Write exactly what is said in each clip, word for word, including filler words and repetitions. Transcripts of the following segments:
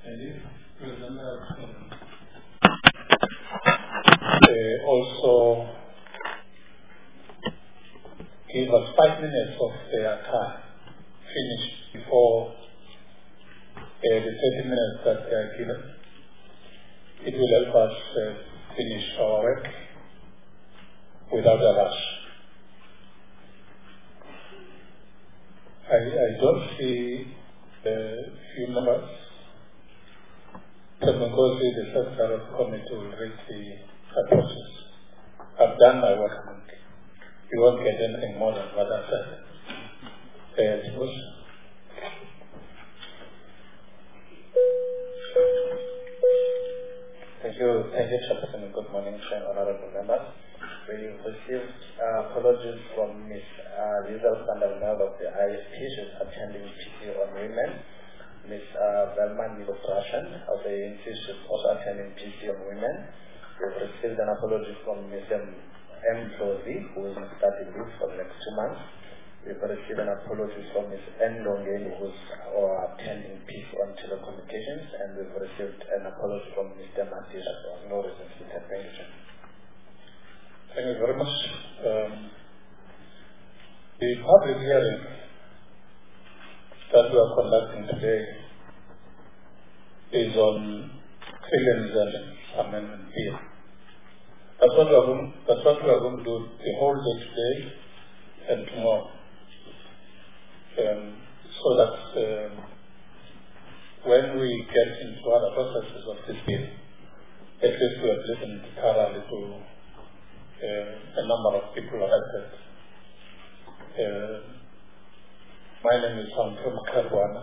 Uh, also give us five minutes of their time, finish before uh, the thirty minutes that they are given. It will help us uh, finish our work without a rush. I, I don't see a few members. Temengozi, the Secretary of the Committee, will read the process. I've done my work. You won't get anything more than what I said. Uh, Thank you, thank you, Chairperson. Good morning, honorable members. We received uh, apologies from Miz Uh, Lisa Sandalnad of the I S P, she's attending P C on women. Miz Uh, Velman Miloprashan of the A N C, she's also attending P C on women. We've received an apology from Miz M. Flozi, who is on study leave for the next two months. We've received an apology from Miz N. Longeni, who's uh, attending P C on telecommunications, and we've received an apology from Mister Matisha for no reason to intervention. Thank you very much. Um, the public hearing that we are conducting today is on Civil Amendment Bill. That's what we are going. That's what we are going to do the whole day today and tomorrow, um, so that um, when we get into other processes of this bill, at least we have listened thoroughly to uh, a number of people affected. Uh, my name is Anton Karwana.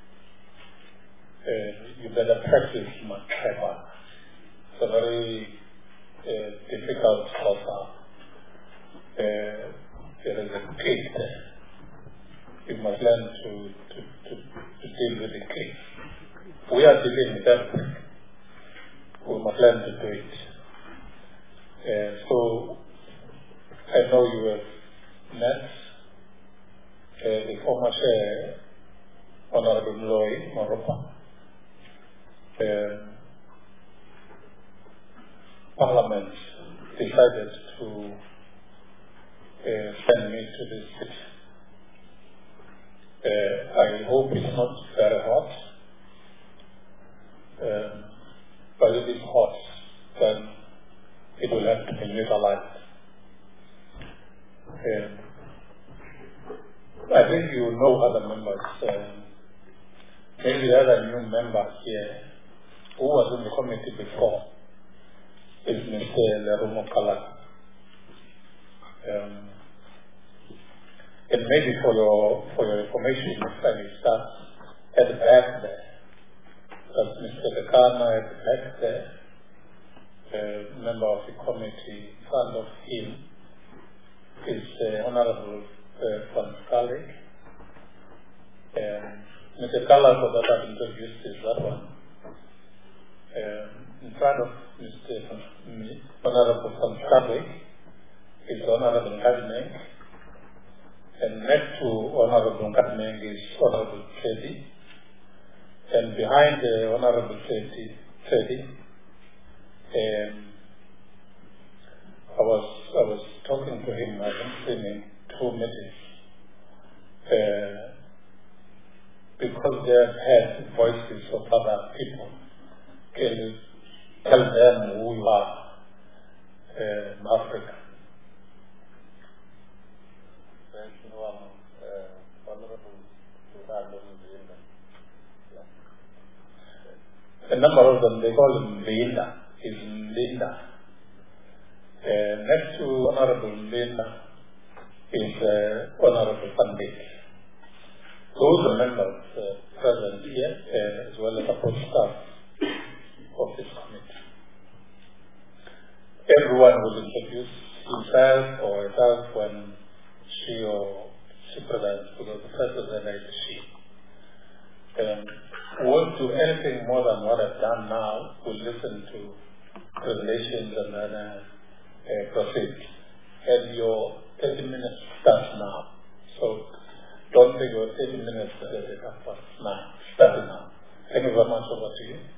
Uh, you better practice Makaba. It's a very uh, difficult offer. Uh, there is a case there. You must learn to, to, to, to deal with the case. We are dealing with everything. We must learn to do it. Uh, so, I know you have met uh, the former Chair, Honorable Mloyi Moropa. Uh, Parliament decided to uh, send me to this city. Uh, I hope it's not very hot, um, but if it's hot, then it will have to be neutralized. Um, I think you know other members. Um, maybe the other new member here who was in the committee before is Mister Lerumo Kala. Um, and maybe for your for your information, I will start at the back there. Because Mister Dekana at the back there, a member of the committee, in front of him is uh, Honorable uh, Van Schalkwyk. Um, Mister Kala, for that I've introduced, is that one. Um, in front of Mister Van, Honorable Van Schalkwyk is Honorable Kadimeng, and next to Honorable Kadimeng is Honorable Tedi, and behind the Honorable Tedi, um, I was I was talking to him. I haven't seen him in two minutes uh, because they have had voices of other people. Can you tell them who you are uh, in Africa? A number of them, they call him Linda. He's Linda. Uh, next to Honorable Linda is uh, Honorable Pandit. Those are members uh, present here, uh, as well as support staff of this committee. Everyone will introduce himself or herself when she or she presents, because the first presenter is she. Um, won't do anything more than what I've done now. We'll listen to revelations and then uh, uh, proceed. And your thirty minutes starts now. So don't take your thirty minutes to get it up past nine. Start now. Thank you very much. Over to you.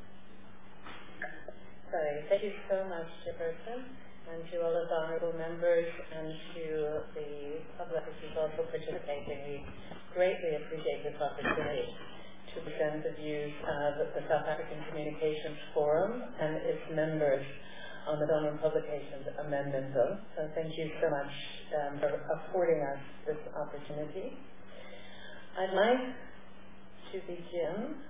Sorry. Thank you so much, Chairperson, and to all of the honourable members and to the public who's also participating. We greatly appreciate this opportunity to present the views of the South African Communications Forum and its members on the Film and Publications Amendment Bill. So thank you so much um, for affording us this opportunity. I'd like to begin.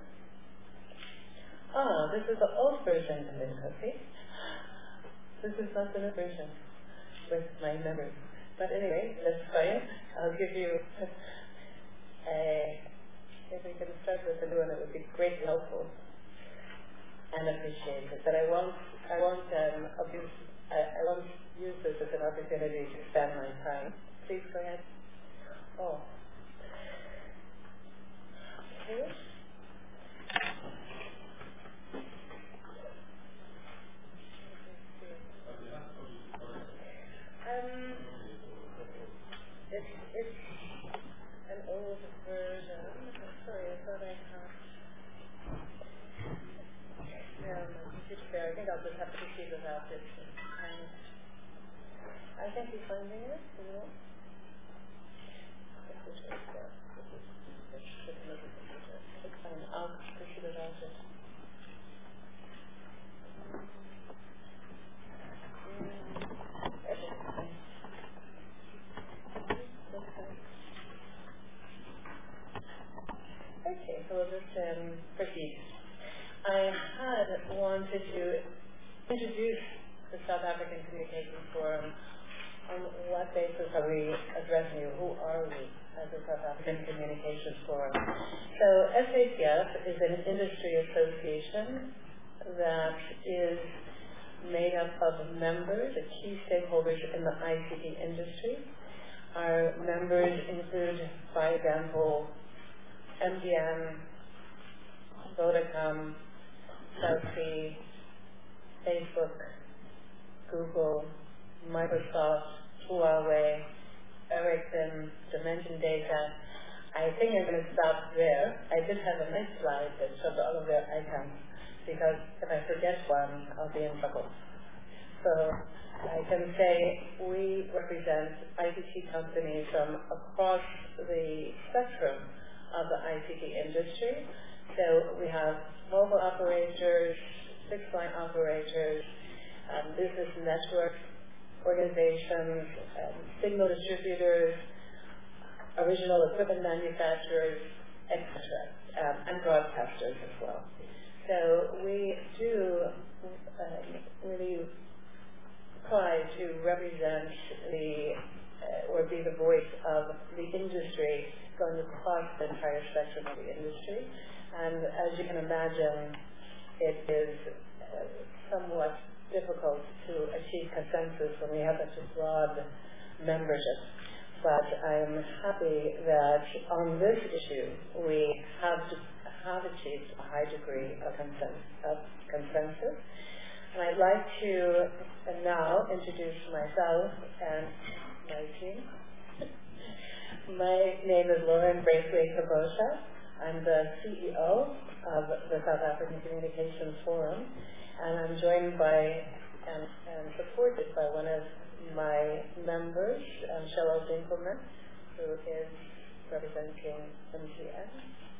Ah, this is the old version of the copy. This is not the new version with my members. But anyway, that's fine. I'll give you a, if we can start with the new one, it would be greatly helpful and appreciated. But I won't, I won't um, abuse, I, I won't use this as an opportunity to spend my time. Please go ahead. Oh. Okay. Um, it's, it's an old version. I'm sorry, I thought I had. No, my computer's there. I think I'll just have to proceed without it. Um, I think you're finding it, you know? It's fine. I'll proceed without it. Okay, so we'll just um, proceed. I had wanted to introduce the South African Communications Forum. On what basis are we addressing you? Who are we as a South African Communications Forum? So S A C F is an industry association that is made up of members, the key stakeholders in the I C T industry. Our members include, for example, M D M, Vodacom, South Sea, Facebook, Google, Microsoft, Huawei, Ericsson, Dimension Data. I think I'm going to stop there. I did have a nice slide that showed all of their icons, because if I forget one, I'll be in trouble. So I can say we represent I C T companies from across the spectrum of the I C T industry. So we have mobile operators, fixed line operators, um, business network organizations, um, signal distributors, original equipment manufacturers, et cetera, um, and broadcasters as well. So we do um, really try to represent the, uh, or be the voice of the industry going across the entire spectrum of the industry. And as you can imagine, it is uh, somewhat difficult to achieve consensus when we have such a broad membership. But I'm happy that on this issue we have, to, have achieved a high degree of, consen- of consensus. And I'd like to uh, now introduce myself and my team. My name is Lauren Braithwaite Kabosha. I'm the C E O of the South African Communications Forum, and I'm joined by and, and supported by one of my members, um, Cheryl Dinkelman, who is representing M T N.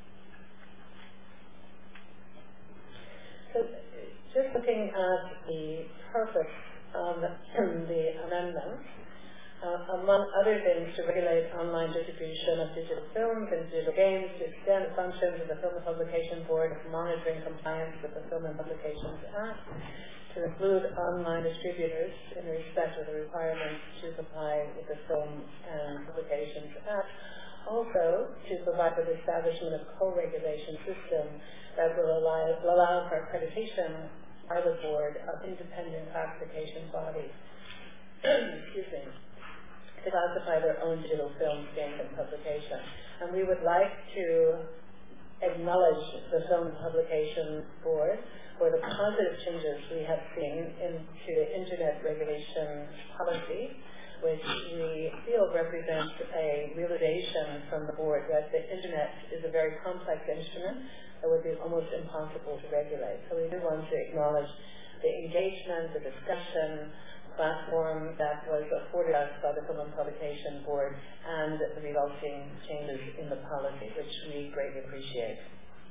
So just looking at the purpose of the amendment, Uh, among other things, to regulate online distribution of digital films and digital games, to extend the functions of the Film and Publication Board monitoring compliance with the Film and Publications Act, to include online distributors in respect of the requirements to comply with the Film and Publications Act. Also, to provide for the establishment of co-regulation system that will allow, will allow for accreditation by the board of independent classification bodies. Excuse me. To classify their own digital films, games, and publication. And we would like to acknowledge the Film Publication Board for the positive changes we have seen into the Internet regulation policy, which we feel represents a realization from the board that the Internet is a very complex instrument that would be almost impossible to regulate. So we do want to acknowledge the engagement, the discussion platform that was afforded us by the Film and Publication Board and the resulting changes in the policy, which we greatly appreciate.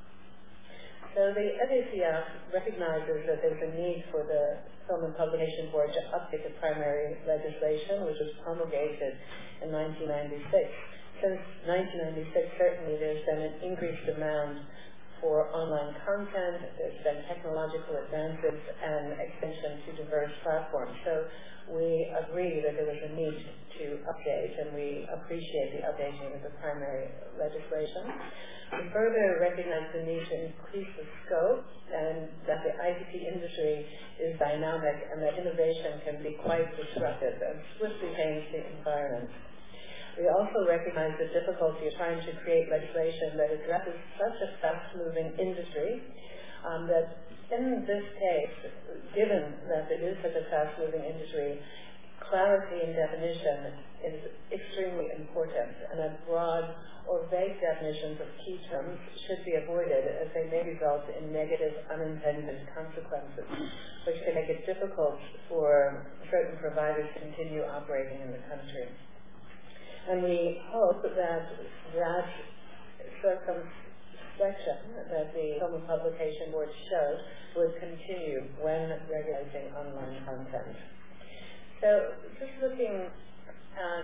So the F A C F recognizes that there's a need for the Film and Publication Board to update the primary legislation, which was promulgated in nineteen ninety-six. Since nineteen ninety-six, certainly there's been an increased demand for online content, there's been technological advances and extension to diverse platforms. So we agree that there was a need to update, and we appreciate the updating of the primary legislation. We further recognize the need to increase the scope, and that the I C T industry is dynamic and that innovation can be quite disruptive and swiftly change the environment. We also recognize the difficulty of trying to create legislation that addresses such a fast-moving industry um, that in this case, given that it is such a fast-moving industry, clarity in definition is extremely important, and that broad or vague definitions of key terms should be avoided as they may result in negative unintended consequences, which can make it difficult for certain providers to continue operating in the country. And we hope that that circumspection that the Film and Publication Board showed would continue when regulating online content. So just looking at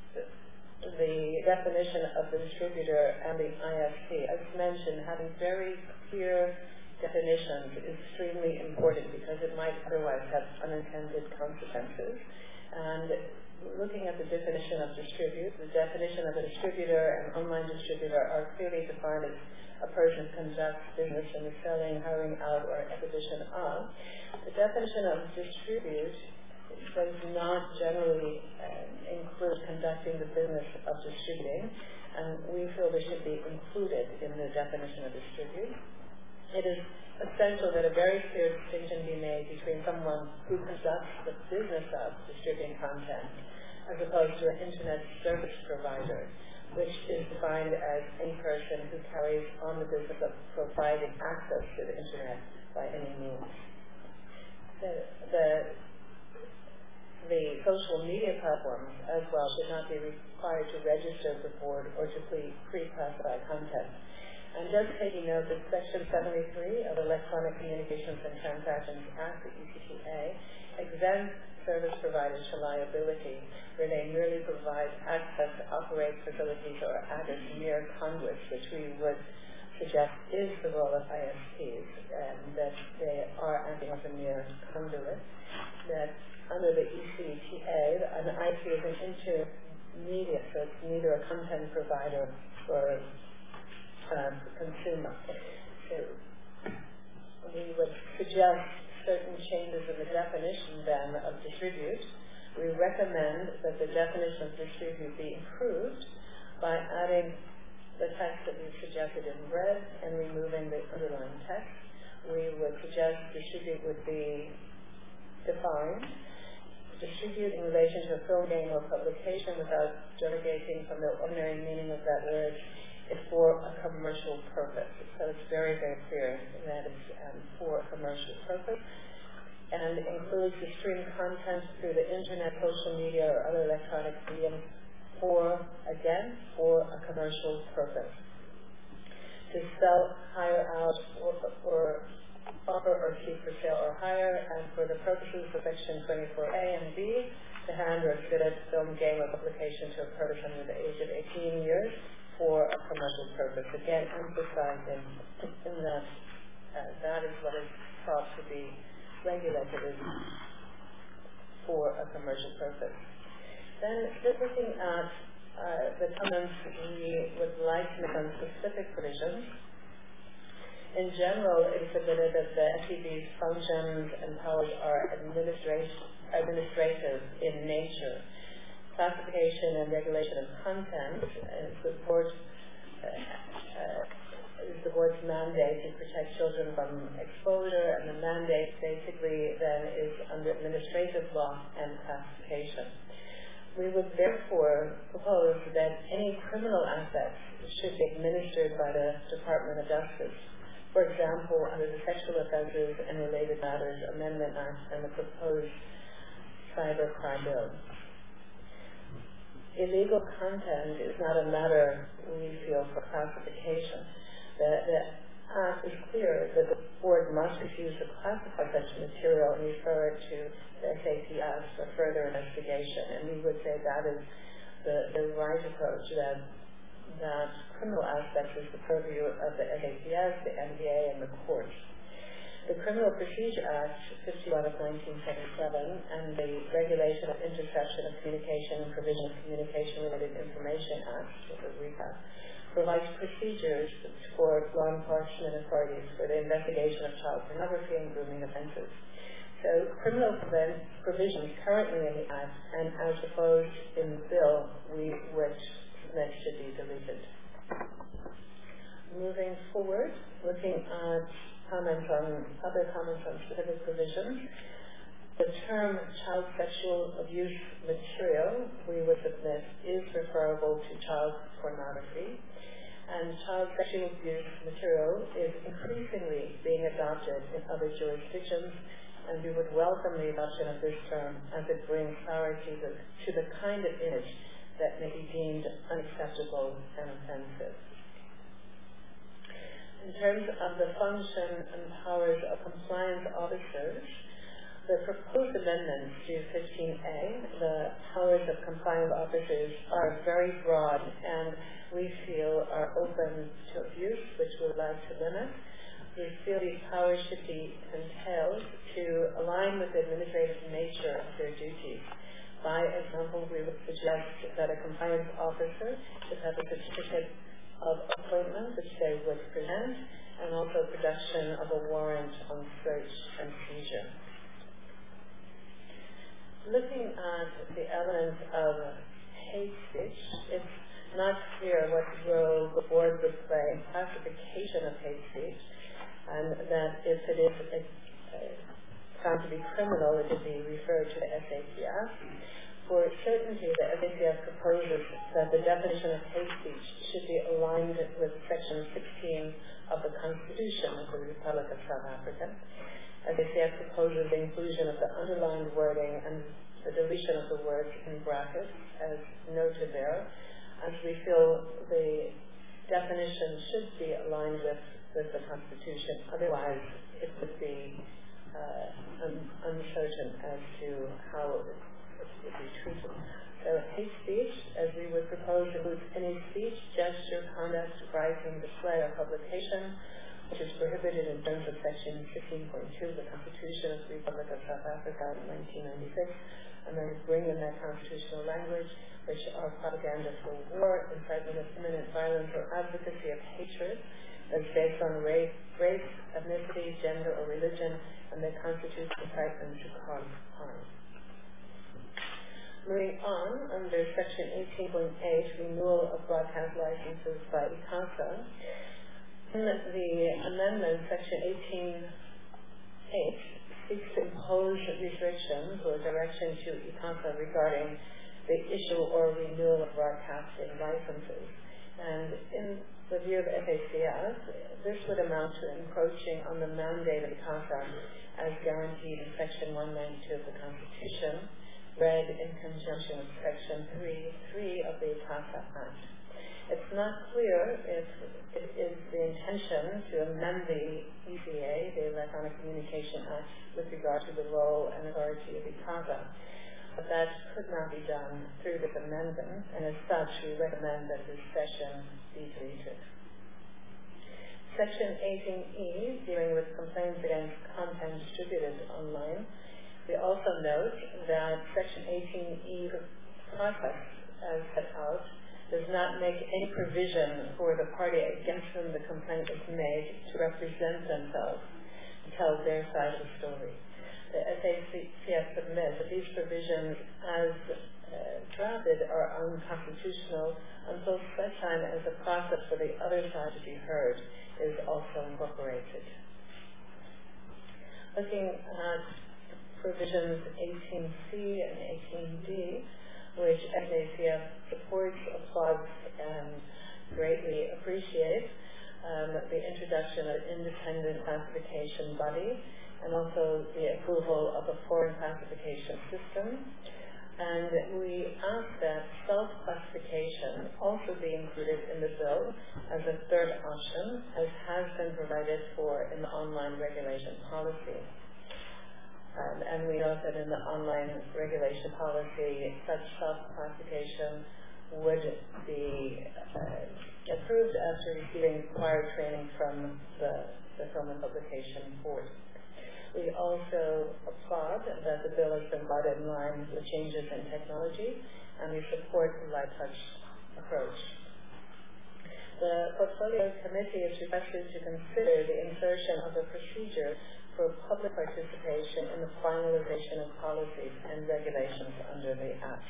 the definition of the distributor and the I S P, as mentioned, having very clear definitions is extremely important because it might otherwise have unintended consequences. And looking at the definition of distribute, the definition of a distributor and online distributor are clearly defined as a person who conducts business in the selling, hiring out, or exhibition of. The definition of distribute does not generally um, include conducting the business of distributing, and we feel this should be included in the definition of distribute. It is essential that a very clear distinction be made between someone who conducts the business of distributing content as opposed to an internet service provider, which is defined as any person who carries on the business of providing access to the internet by any means. The, the, the social media platforms as well should not be required to register for board or to pre-classify content. And just taking note that Section seventy-three of the Electronic Communications and Transactions Act, the E C T A, exempts service providers to liability where they merely provide access to operate facilities or act as mere conduits, which we would suggest is the role of I S Ps, and that they are acting as a mere conduit. That under the E C T A, an I P is an intermediate, so it's neither a content provider or Um, consumer. So we would suggest certain changes in the definition then of distribute. We recommend that the definition of distribute be improved by adding the text that we've suggested in red and removing the underlying text. We would suggest distribute would be defined. Distribute in relation to a film, game, or publication without derogating from the ordinary meaning of that word is for a commercial purpose. So it's very, very clear that it's um, for a commercial purpose, and includes the stream content through the internet, social media, or other electronic medium for, again, for a commercial purpose. To sell, hire out, or, or offer or keep for sale or hire, and for the purposes of Section twenty-four A and B, to hand or exhibit film, game, or publication to a person under the age of eighteen years for a commercial purpose. Again, emphasizing in that uh, that is what is thought to be regulated for a commercial purpose. Then, just looking at uh, the comments we would like to make on specific provisions. In general, it is submitted that the F P B's functions and powers are administrative, administrative in nature. Classification and regulation of content is the board uh, uh, is the board's mandate to protect children from exposure, and the mandate basically then is under administrative law and classification. We would therefore propose that any criminal assets should be administered by the Department of Justice, For example, under the Sexual Offences and Related Matters Amendment Act and the proposed Cybercrime Bill. Illegal content is not a matter, we feel, for classification. The, the Act is clear that the Board must refuse to classify such material and refer it to the S A P S for further investigation. And we would say that is the, the right approach, that that criminal aspect is the purview of the S A P S, the N B A, and the courts. The Criminal Procedure Act fifty-one of nineteen seventy-seven and the Regulation of Interception of Communication and Provision of Communication-Related Information Act, the RICA, provides procedures for law enforcement authorities for the investigation of child pornography and grooming offenses. So criminal provisions currently in the Act and as proposed in the bill, we would submit should be deleted. Moving forward, looking at comments on other comments on specific provisions. The term child sexual abuse material, we would submit, is referable to child pornography, and child sexual abuse material is increasingly being adopted in other jurisdictions, and we would welcome the adoption of this term as it brings clarity to, to the kind of image that may be deemed unacceptable and offensive. In terms of the function and powers of compliance officers, the proposed amendments to fifteen A, the powers of compliance officers, are very broad and we feel are open to abuse, which we would like to limit. We feel these powers should be entailed to align with the administrative nature of their duties. By example, we would suggest that a compliance officer should have a certificate of appointment, which they would present, and also production of a warrant on search and seizure. Looking at the evidence of hate speech, it's not clear what role the board would play in classification of hate speech, and that if it is uh, found to be criminal, it would be referred to the S A P S. For certainty, the S A P S proposes that the definition of hate speech should be aligned with Section sixteen of the Constitution of the Republic of South Africa. S A P S proposes the inclusion of the underlined wording and the deletion of the words in brackets, as noted there, as we feel the definition should be aligned with, with the Constitution. Otherwise, it would be uh, un- uncertain as to how it would be treated. So hate speech, as we would propose, includes any speech, gesture, conduct, writing, display, or publication, which is prohibited in terms of Section fifteen point two of the Constitution of the Republic of South Africa in nineteen ninety-six, and then bring in that constitutional language, which are propaganda for war, incitement of imminent violence, or advocacy of hatred that's based on race, race, ethnicity, gender, or religion, and that constitutes incitement to cause harm. Moving on, under Section eighteen point eight, renewal of broadcast licenses by ICASA, in the amendment, Section eighteen point eight seeks to impose restrictions or direction to ICASA regarding the issue or renewal of broadcasting licenses. And in the view of F A C S, this would amount to encroaching on the mandate of ICASA as guaranteed in Section one ninety-two of the Constitution, read in conjunction with Section three point three of the ICASA Act. It's not clear if it is the intention to amend the E C A, the Electronic Communication Act, with regard to the role and authority of ICASA. But that could not be done through this amendment, and as such, we recommend that this section be deleted. Section eighteen E, dealing with complaints against content distributed online, we also note that Section eighteen E process, as set out, does not make any provision for the party against whom the complaint is made to represent themselves and tell their side of the story. The S A C S submits that these provisions, as uh, drafted, are unconstitutional until such time as the process for the other side to be heard is also incorporated. Looking at provisions eighteen C and eighteen D, which S A C S supports, applauds, and greatly appreciates, um, the introduction of independent classification body, and also the approval of a foreign classification system. And we ask that self-classification also be included in the bill as a third option, as has been provided for in the online regulation policy. Um, and we know that in the online regulation policy, such self-classification would be uh, approved after receiving required training from the, the Film and Publication Board. We also applaud that the bill has been brought in line with changes in technology, and we support the light touch approach. The Portfolio Committee is requested to consider the insertion of a procedure for public participation in the finalization of policies and regulations under the Act.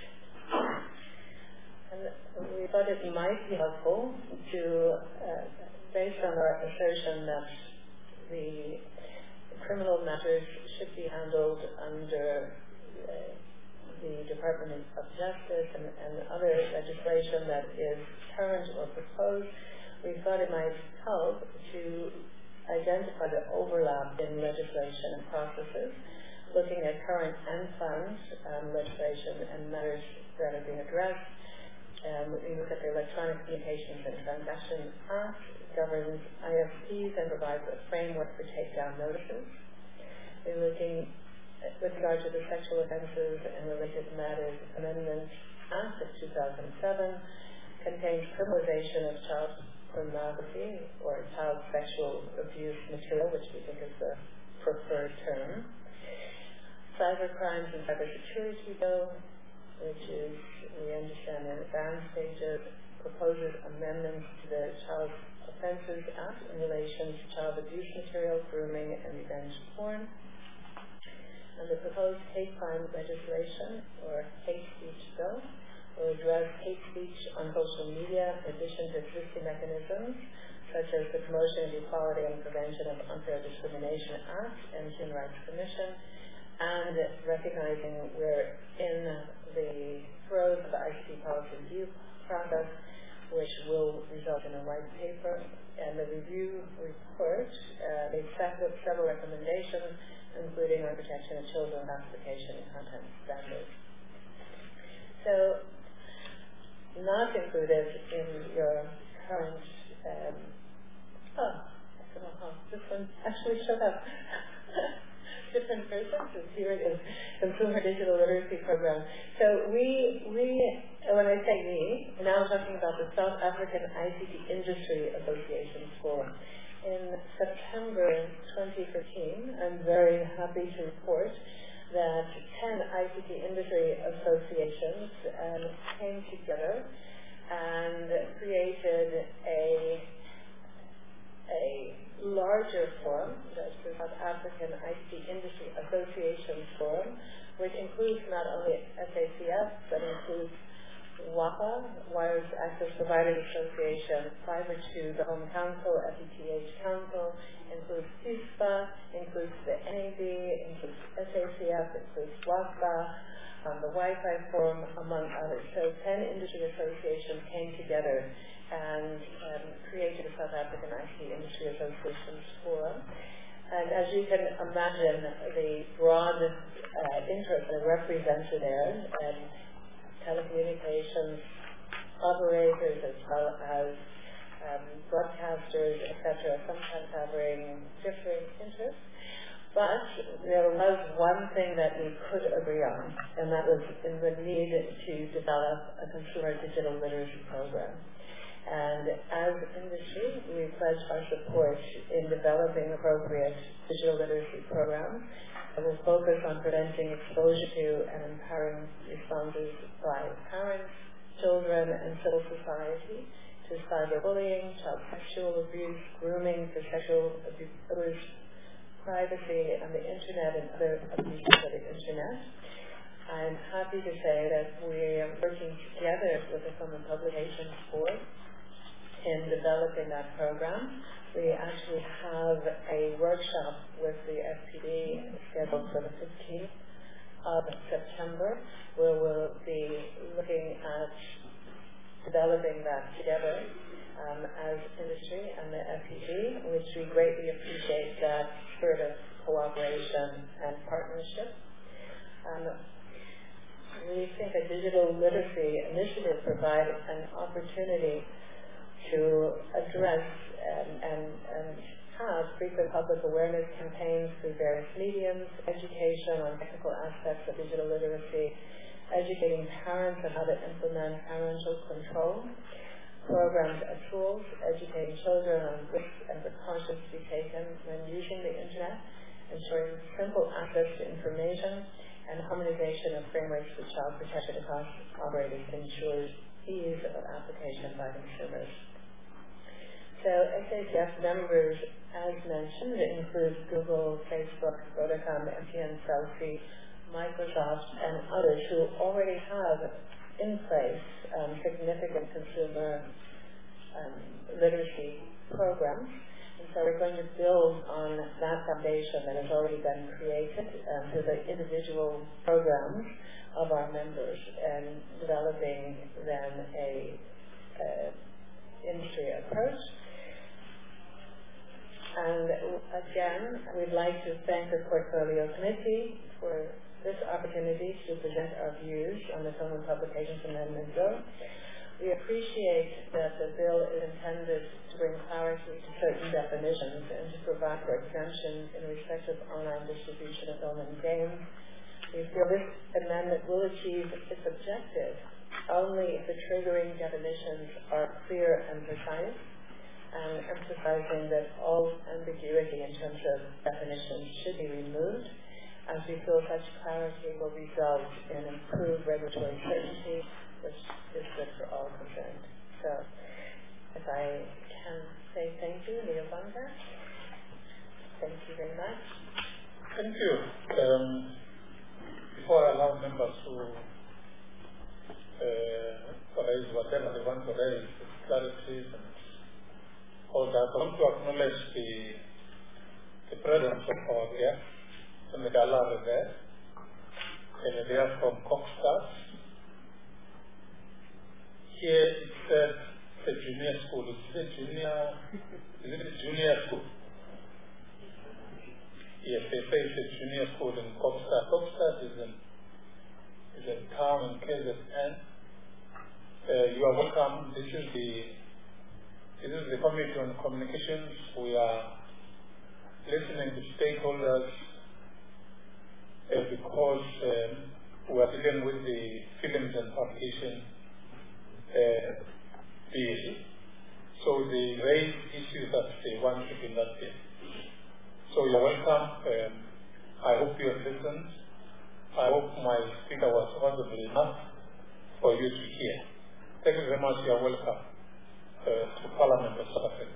And we thought it might be helpful to, uh, based on our assertion that the criminal matters should be handled under uh, the Department of Justice and, and other legislation that is current or proposed, we thought it might help to identify the overlap in legislation and processes, looking at current and funds um, legislation and matters that are being addressed. Um, we look at the Electronic Communications and Transactions Act, governs I S Ps and provides a framework for takedown notices. We're looking at, with regard to the Sexual Offences and Related Matters Amendment Act of two thousand seven, contains criminalization of child pornography or child sexual abuse material, which we think is the preferred term. Cyber Crimes and Cybersecurity Bill, which is, we understand, in advanced stages, proposes amendments to the Child Offences Act in relation to child abuse material, grooming, and revenge porn. And the proposed hate crime legislation, or hate speech bill, will address hate speech on social media in addition to existing mechanisms such as the Promotion of Equality and Prevention of Unfair Discrimination Act and Human Rights Commission, and recognizing we're in the throes of the I C T policy review process, which will result in a white paper. And the review report, uh, they set up several recommendations, including on protection of children, classification, and content standards. So, not included in your current, um, oh, I don't know how this one actually showed up. Different persons, here it is, Consumer Digital Literacy Program. So we, we, when I say we, now I'm talking about the South African I C T Industry Association Forum. In September twenty fifteen, I'm very happy to report that ten I C T industry associations um, came together and created a a larger forum, that's the South African I C T Industry Association Forum, which includes not only S A C S, but includes WAPA, Wireless Access Providers Association, Fiber two, the Home Council, F E T H Council, includes I S P A, includes the N A B, includes S A C F, includes WASPA, um, the Wi-Fi Forum, among others. So ten industry associations came together and um, created the South African I C T Industry Associations Forum. And as you can imagine, the broad uh, interest that represented there, and telecommunications operators as well as um, broadcasters, et cetera, sometimes having differing interests. But there was one thing that we could agree on, and that was in the need to develop a consumer digital literacy program. And as industry, we pledge our support in developing appropriate digital literacy programs that will focus on preventing exposure to and empowering responses by parents, children, and civil society to cyberbullying, child sexual abuse, grooming for sexual abuse, privacy on the internet and other abuses of the internet. I'm happy to say that we are working together with the Film and Publications Board in developing that program. We actually have a workshop with the S P D scheduled for the fifteenth of September, where we'll be looking at developing that together. um, as industry and the F E D, which we greatly appreciate that spirit of cooperation and partnership. Um, we think a digital literacy initiative provides an opportunity to address and, and, and have frequent public awareness campaigns through various mediums, education on technical aspects of digital literacy, educating parents on how to implement parental control, programs and tools, educating children on risks and precautions to be taken when using the Internet, ensuring simple access to information, and harmonization of frameworks for child protection across operators ensures ease of application by consumers. So S A T F members, as mentioned, include Google, Facebook, Vodacom, M T N, Selfie, Microsoft, and others who already have in place um, significant consumer um, literacy programs. And so we're going to build on that foundation that has already been created um, through the individual programs of our members and developing then a uh, industry approach. And again, we'd like to thank the Portfolio Committee for this opportunity to present our views on the Film and Publications Amendment Bill. We appreciate that the bill is intended to bring clarity to certain definitions and to provide for exemptions in respect of online distribution of film and games. We feel this amendment will achieve its objective only if the triggering definitions are clear and precise, and emphasizing that all ambiguity in terms of definitions should be removed, as we feel such clarity will result in improved regulatory certainty, which is good for all concerned. So, if I can say thank you, Leo Bunker. Thank you very much. Thank you. Um, before I allow members to uh, raise whatever they want to raise, clarities and all that, I want to acknowledge the, the presence of our guests, and the Gala there, and they are from Coxstars. Here it says the junior school. Is it a junior? Is it a junior school? Yes, they say it's a junior school in Coxstars. Coxstars is in is a town in K Z N. Uh, you are welcome. This is the this is the Committee on Communications. We are listening to stakeholders uh, because um, we are dealing with the films and publication Uh, bill. So they raise issues that they want to be in that bill. So you're welcome. Um, I hope you have listened. I hope my speaker was audible enough for you to hear. Thank you very much. You're welcome uh, to Parliament of South Africa.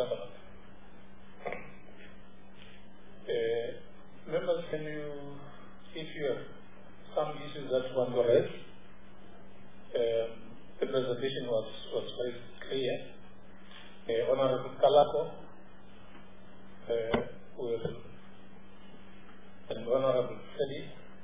Uh, members, can you, if you have some issues that you want to raise, um, the presentation was, was very clear. Uh, Honorable Kalako uh, will, and Honorable Sedi,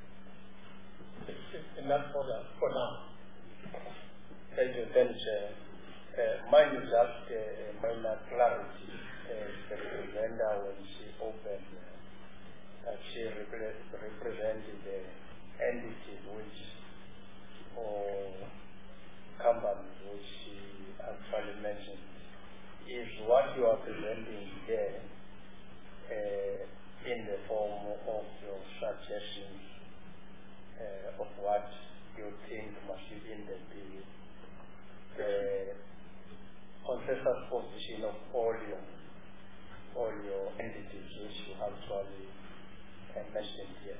in that order for now. Thank you, then, Chair. Uh, mine is just a uh, minor clarity. Uh, the presenter, when she opened, uh, uh, she repre- represented the entity which, or companies which she actually mentioned, is what you are presenting here uh, in the form of your suggestions uh, of what you think must be in the bill. The consensus position of all your, all your entities which you actually uh, mentioned here.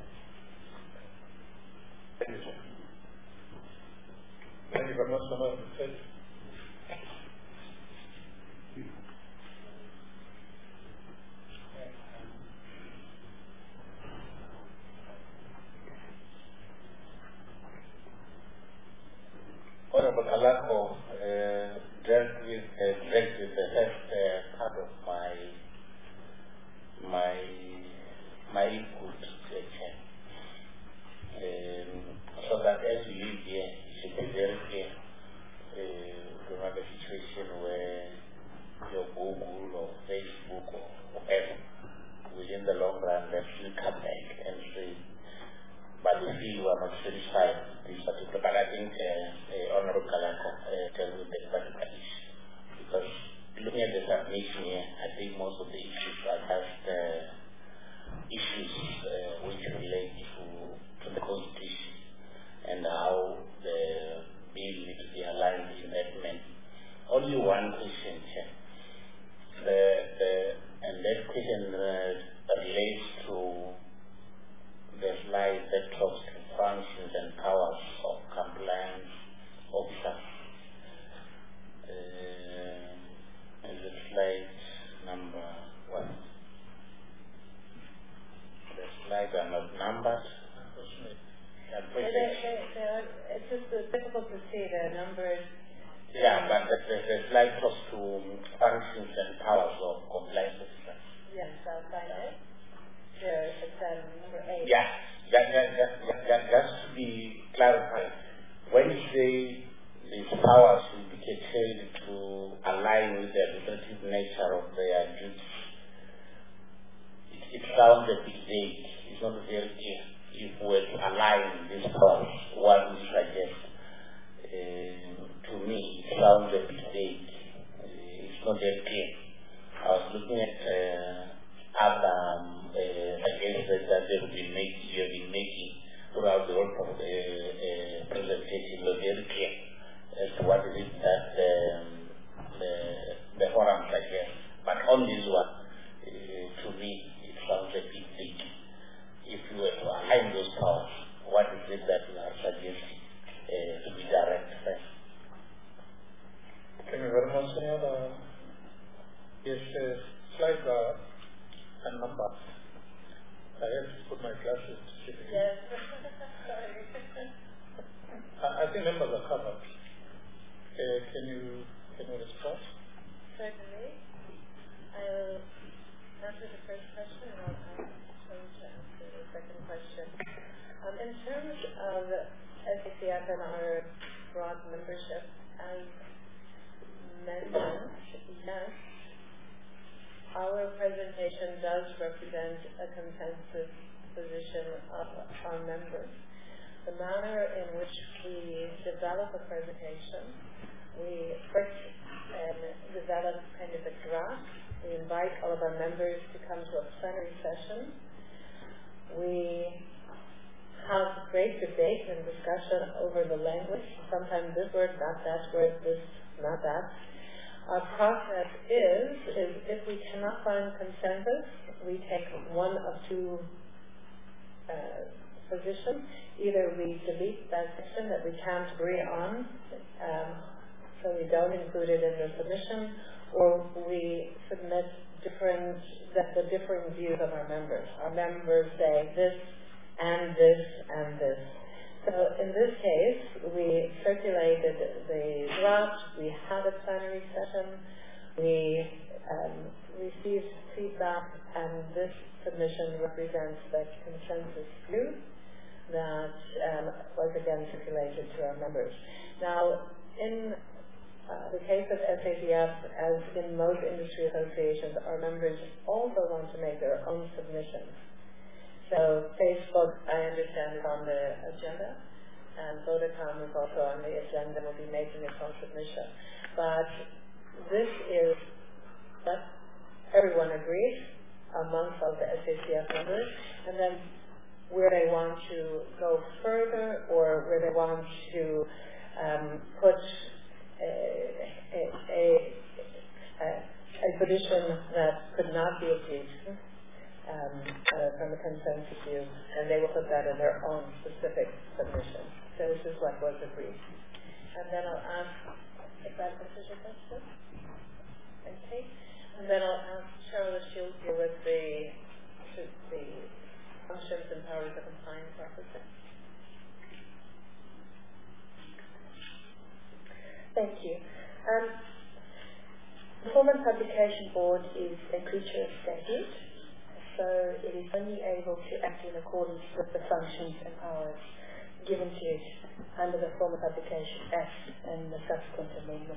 Thank you. Thank you very much, Honorable Sedi. Honorable Kalako uh, dealt with uh, dealt with the first uh, part of my my my input, uh, um, so that as you live here, it should be very clear. Uh, we have a situation where that we come back and say, but we feel we are not satisfied with this particular, but I think uh, uh, Honorable Kalako uh, tells with this particular issue. Because looking at the submission here, I think most of the issues are just uh, issues uh, which relate to, to the Constitution and how the bill needs to be aligned in that manner. Only one question here. The, the, and that question uh, relates to the slide that talks to functions and powers of compliance officers. Uh, and the slide number one. The slides are not numbered. They, they, they, they are, it's just uh, difficult to see the numbers. Yeah, but the, the, the slide talks to functions and powers of compliance officers. Yes, I'll find it. There, it's um, number eight. Yeah, that, that, that, that, that, just to be clarified, when you say these powers will be curtailed to align with the administrative nature of their duties, it, it sounds a bit vague. It's not very clear. If we were to align these powers, what would you suggest? Uh, to me, it sounds a bit vague. Uh, it's not very clear. I was looking at uh, other um, uh, suggestions that they have been making, you have been making throughout the whole of the uh, presentation. Were very clear as to what is it that um, the the forum suggests. But on this one, uh, to me, it sounds a bit vague. If you were to align those powers, what is it that you are suggesting uh, to be direct? Thank you very much. Any other? Yes, uh, slides are and numbers. I have to put my glasses to see. Yes. Sorry. I, I think numbers are covered. Uh, can you can you respond? Certainly. I'll answer the first question and I'll ask Tony to answer the second question. Um, in terms of S A C F and our broad membership, as mentioned, yes, our presentation does represent a consensus position of our members. The manner in which we develop a presentation, we first um, develop kind of a draft. We invite all of our members to come to a plenary session. We have great debate and discussion over the language. Sometimes this word, not that word, this, not that. Our process is, is if we cannot find consensus, we take one of two uh, positions. Either we delete that section that we can't agree on, um, so we don't include it in the submission, or we submit different, the, the differing views of our members. Our members say this and this and this. So in this case, we circulated the draft, we had a plenary session, we um, received feedback, and this submission represents the consensus view that um, was again circulated to our members. Now, in uh, the case of S A C F, as in most industry associations, our members also want to make their own submissions. So Facebook, I understand, is on the agenda, and Vodacom is also on the agenda, will be making its own submission. But this is what everyone agrees amongst all the S A C F members, and then where they want to go further or where they want to um, put a, a, a, a, a position that could not be achieved um, uh, from a consensus view, and they will put that in their own specific submission. So this is what was agreed. And then I'll ask if that answers your question. Okay. And then I'll ask Charlotte Shields here with the, the functions and powers of compliance officer. Thank you. Um, the Formal Publication Board is a creature of statute, so it is only able to act in accordance with the functions and powers given to it under the Formal Publication Act and the subsequent amendments.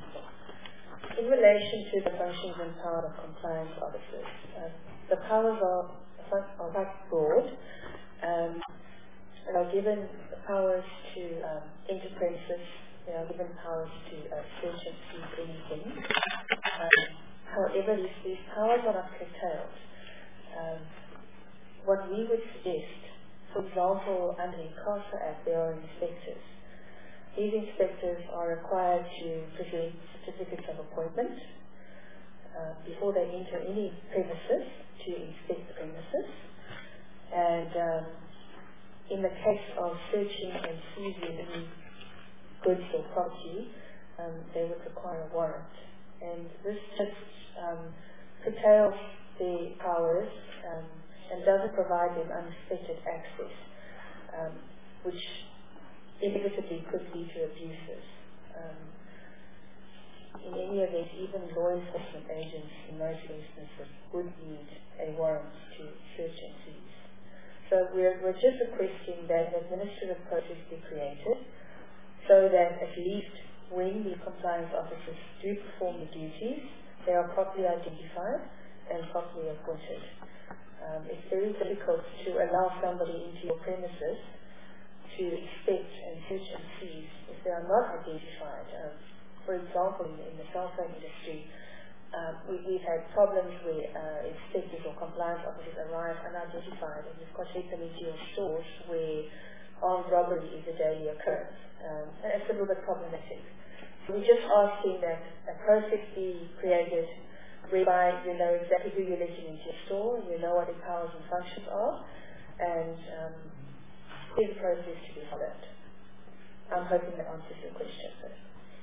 In relation to the functions and powers of compliance officers, uh, the powers are quite, are quite broad. Um, they are given powers to um, enter premises. They are given powers to uh, search and seize anything. Um, however, these, these powers are not curtailed. Um, what we would suggest, for example, under the ICASA Act, there are inspectors. These inspectors are required to present certificates of appointment uh, before they enter any premises to inspect the premises. And um, in the case of searching and seizing any goods or property, um, they would require a warrant. And this just um, curtails their powers um, and doesn't provide them unrestricted access, um, which inevitably could lead to abuses. Um, in any event, even law enforcement agents in most instances would need a warrant to search and seize. So we're, we're just requesting that an administrative process be created so that at least when the compliance officers do perform the duties, they are properly identified and properly appointed. Um, it's very difficult to allow somebody into your premises to inspect and search and seize if they are not identified. Um, for example, in, in the cell phone industry, um, we, we've had problems where uh, inspectors or compliance officers arrive unidentified and you've got to take them into your stores where armed robbery is a daily occurrence. Um, and it's a little bit problematic. So we're just asking that a process be created whereby you know exactly who you're letting into your store, you know what their powers and functions are, and um, is the process to be followed. I'm hoping that answers your question first.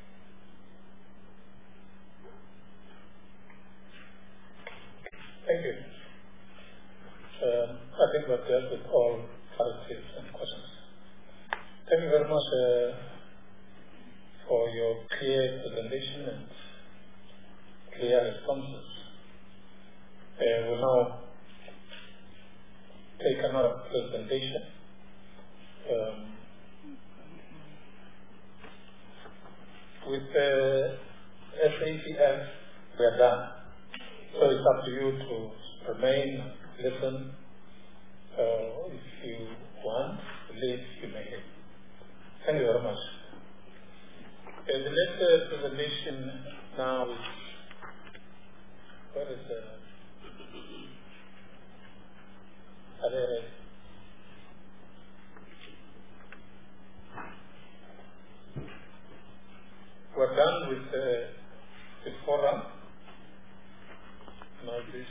Thank you. Um, I think we've dealt with all directives and questions. Thank you very much uh, for your clear presentation and clear responses. Uh, we'll now take another presentation. Um, with the S A P F, we are done. So it's up to you to remain, listen. Uh, if you want to leave, you may leave. Thank you very much. Uh, the next uh, presentation now is, what is the, are they ready? We're done with uh, the forum. Now this,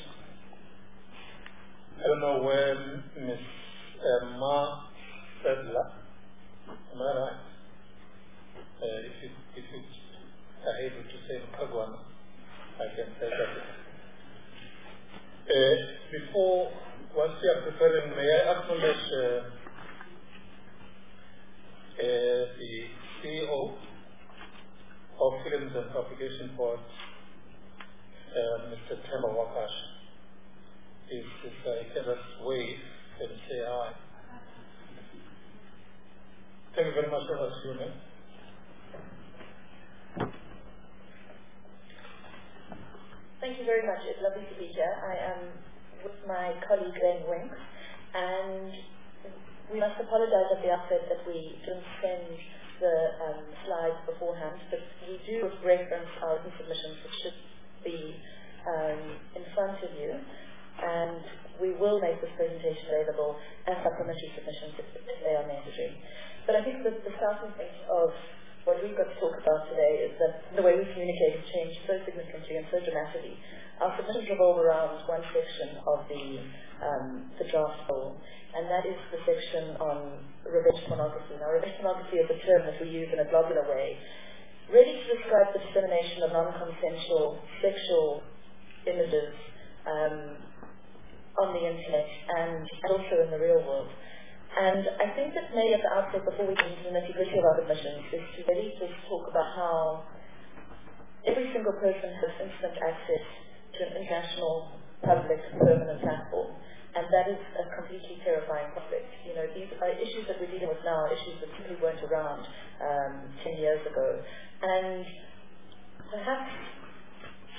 I don't know where Miz Emma Sedla, am I right? Uh, if you if you are able to say Kagwana, I can say that. Uh, before, once you are preparing, may I acknowledge uh, uh, the C E O of Films and Propagation Board, uh, Mister Tema Wakash. If uh, he can just wave and say hi. Thank you very much for us, Union. Thank you very much. It's lovely to be here. I am with my colleague Glenn Winks, and we must apologize at the outset that we didn't send the um, slides beforehand, but we do reference our submissions, which should be um, in front of you, and we will make this presentation available as supplementary submissions if, if they are necessary. But I think that the starting point of what we've got to talk about today is that the way we communicate has changed so significantly and so dramatically. Our submissions revolve around one section of the, um, the draft bill, and that is the section on revenge pornography. Now, revenge pornography is a term that we use in a globular way, really to describe the dissemination of non-consensual sexual images um, on the internet and also in the real world. And I think that maybe at the outset, before we get into the nitty-gritty of our submissions, is to really just talk about how every single person has instant access to an international, public, permanent platform. And that is a completely terrifying prospect. You know, these are issues that we're dealing with now, issues that simply weren't around um, ten years ago. And perhaps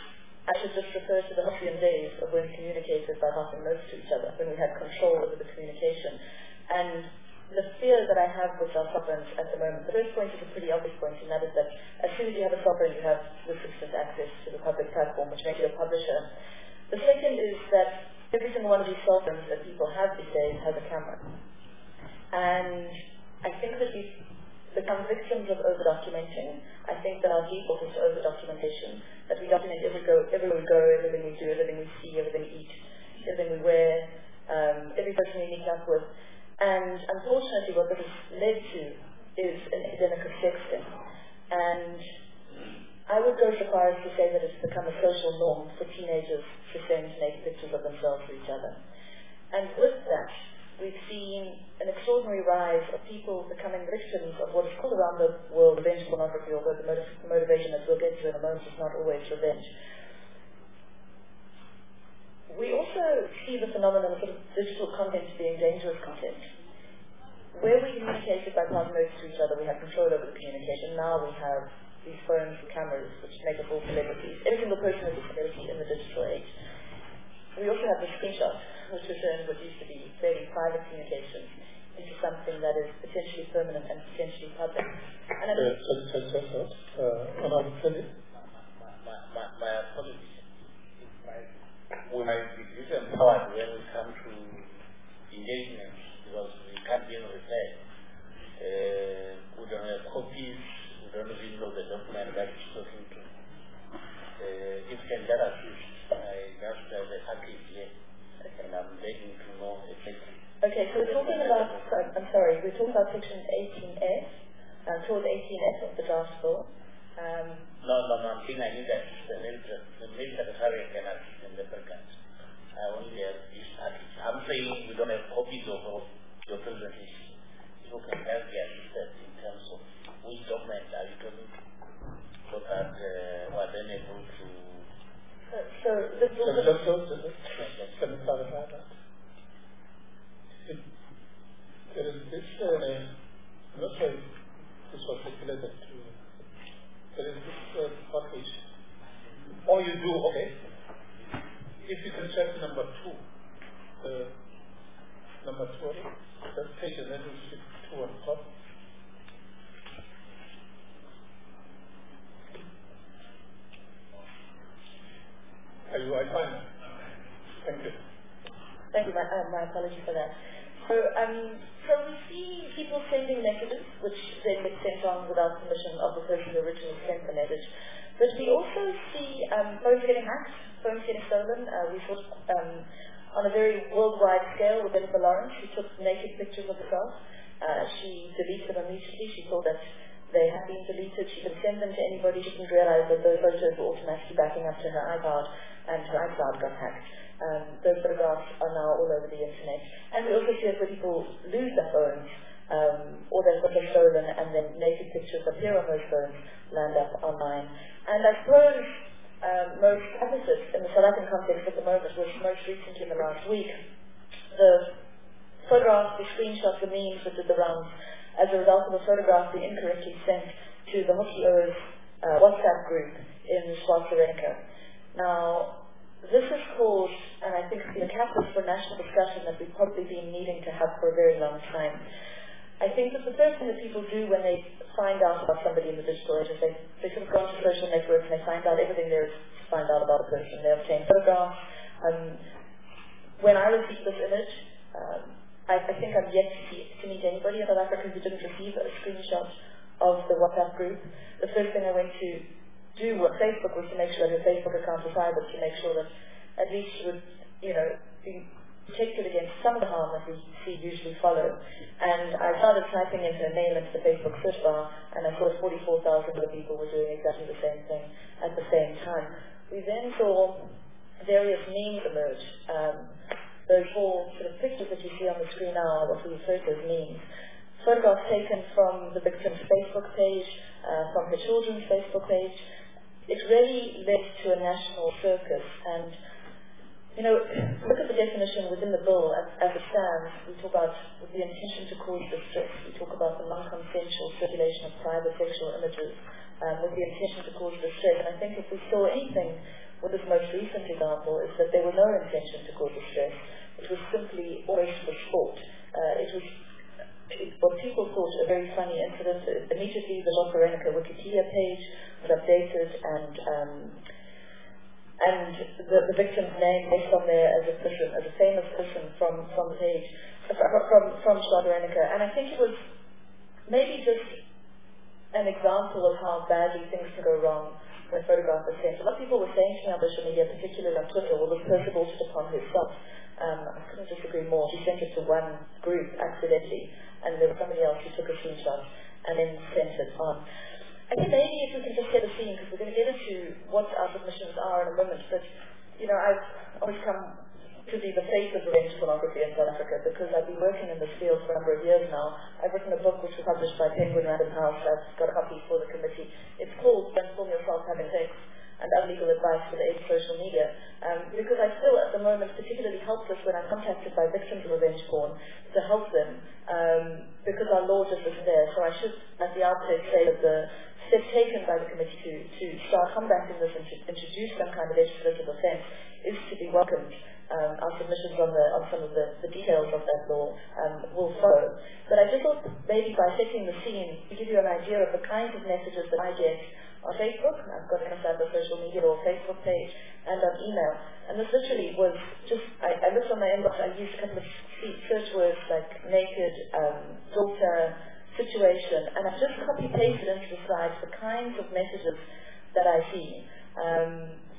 I should just refer to the halcyon days of when we communicated by passing notes to each other, when we had control over the communication. And the fear that I have with our sovereigns at the moment, the first point is a pretty obvious point, and that is that as soon as you have a sovereign, you have resistant access to the public platform, which makes you a publisher. The second is that every single one of these sovereigns that people have these days has a camera. And I think that we've become victims of over-documenting. I think that our default is to over-documentation, that we document every go, everywhere we go, everything we do, everything we see, everything we eat, everything we wear, um, every person we meet up with. And unfortunately what this has led to is an epidemic of sexting. And I would go so far as to say that it's become a social norm for teenagers to send naked pictures of themselves to each other. And with that, we've seen an extraordinary rise of people becoming victims of what is called around the world revenge pornography, although the motiv- motivation that we'll get to in a moment is not always revenge. We also see the phenomenon of sort of digital content being dangerous content. Where we communicated by passing notes to each other, we had control over the communication. Now we have these phones and cameras which make us all celebrities. Every single person is a celebrity in the digital age. We also have the screenshot, which returns what used to be fairly private communication into something that is potentially permanent and potentially public. And I uh, sorry, sorry, sorry, sorry. Uh, on our credit? My, my, my, my apologies. My, we might be disempowered when we come to engagement because we can't be repair. Uh, we don't have copies, we don't even know the document that it's talking to. Uh, if you can get us, I just have a package here. And I'm begging to know exactly. Okay, so we're talking about, I'm sorry, we're talking about section eighteen F, uh, towards eighteen F of the draft bill. Um, no, no, no, I'm saying I need that the mail secretary can assist in the background. I only have this package. I'm saying we don't have copies of, of your presentation. You can help the assistance in terms of which document are you talking to, so that uh, we're then able to. So, so this So, will so, so, so, can you clarify that? It, there is this, uh, I'm not sure if this was circulated to, there is this uh, package. Or you do, okay. If you can check number two, uh, number two, let's take a little shift two on top. Are you right? Fine. Thank you. Thank you, my, uh, my apologies for that. So, um, so we see people sending messages, which then get sent on without permission of the person who originally sent the message. But we also see um, phones getting hacked, phones getting stolen. Uh, we saw um, on a very worldwide scale with Jennifer Lawrence, who took naked pictures of herself. Uh, she deleted them immediately. She thought that they had been deleted. She could send them to anybody. She didn't realize that those photos were automatically backing up to her iPod, and her iCloud got hacked. Um, those photographs are now all over the internet. And we also see it where people lose their phones, um, or their photos are stolen, and then naked pictures appear on those phones, land up online. And I suppose um, most opposite in the South African context at the moment was most recently in the last week, the photographs, the screenshots, the memes that did the rounds as a result of a photograph being incorrectly sent to the Hockey-O's uh, WhatsApp group in Swaziland. Now, this has caused, and I think the catalyst for national discussion that we've probably been needing to have for a very long time. I think that the first thing that people do when they find out about somebody in the digital age is they, they sort of go onto social networks and they find out everything there is to find out about a person. They obtain photographs. Um, when I received this image, um, I, I think I'm yet to, see, to meet anybody in South Africa who didn't receive a screenshot of the WhatsApp group. The first thing I went to do with Facebook was to make sure that her Facebook account was private, to make sure that at least she would, you know, be protected against some of the harm that we see usually follow. And I started typing in her name into the Facebook search bar, and I saw forty-four thousand other people were doing exactly the same thing at the same time. We then saw various memes emerge. Um, those four sort of pictures that you see on the screen now are what we refer to as memes. Photographs taken from the victim's Facebook page, uh, from her children's Facebook page. It really led to a national circus, and you know, look at the definition within the bill as, as it stands. We talk about with the intention to cause distress. We talk about the non-consensual circulation of private sexual images um, with the intention to cause distress. And I think if we saw anything with this most recent example is that there was no intention to cause distress. It was simply almost for sport. Uh, it was it, what people thought a very funny incident. Immediately the Los Veronica Wikipedia page was updated, and um, and the, the victim's name based on there as a person, as a famous person from, from the page, from, from Los Veronica. And I think it was maybe just an example of how badly things can go wrong when a photograph is sent. A lot of people were saying to me on social media, particularly on Twitter, well, this person brought it upon herself. Um, I couldn't disagree more. She sent it to one group accidentally, and there was somebody else who took a screenshot and then sent it on. I think maybe if we can just set a scene, because we're going to get into what our submissions are in a moment, but, you know, I've always come to be the face of revenge pornography in South Africa, because I've been working in this field for a number of years now. I've written a book which was published by Penguin Random House. I've got a copy for the committee. It's called Don't Film Yourself Having Sex and Other Legal Advice for the Age of Social Media, um, because I feel at the moment particularly helpless when I'm contacted by victims of revenge porn to help them, um, because our law just isn't there. So I should, at the outset, say that the step taken by the committee to, to start combating this and to introduce some kind of legislative offence is to be welcomed. Um, our submissions on, the, on some of the, the details of that law um, will follow. But I just thought maybe by setting the scene to give you an idea of the kinds of messages that I get on Facebook. I've got an established social media or Facebook page, and on email. And this literally was just, I, I looked on my inbox, I used a couple of search words like naked, um, daughter, situation, and I've just copy-pasted into the slides the kinds of messages that I see. Um,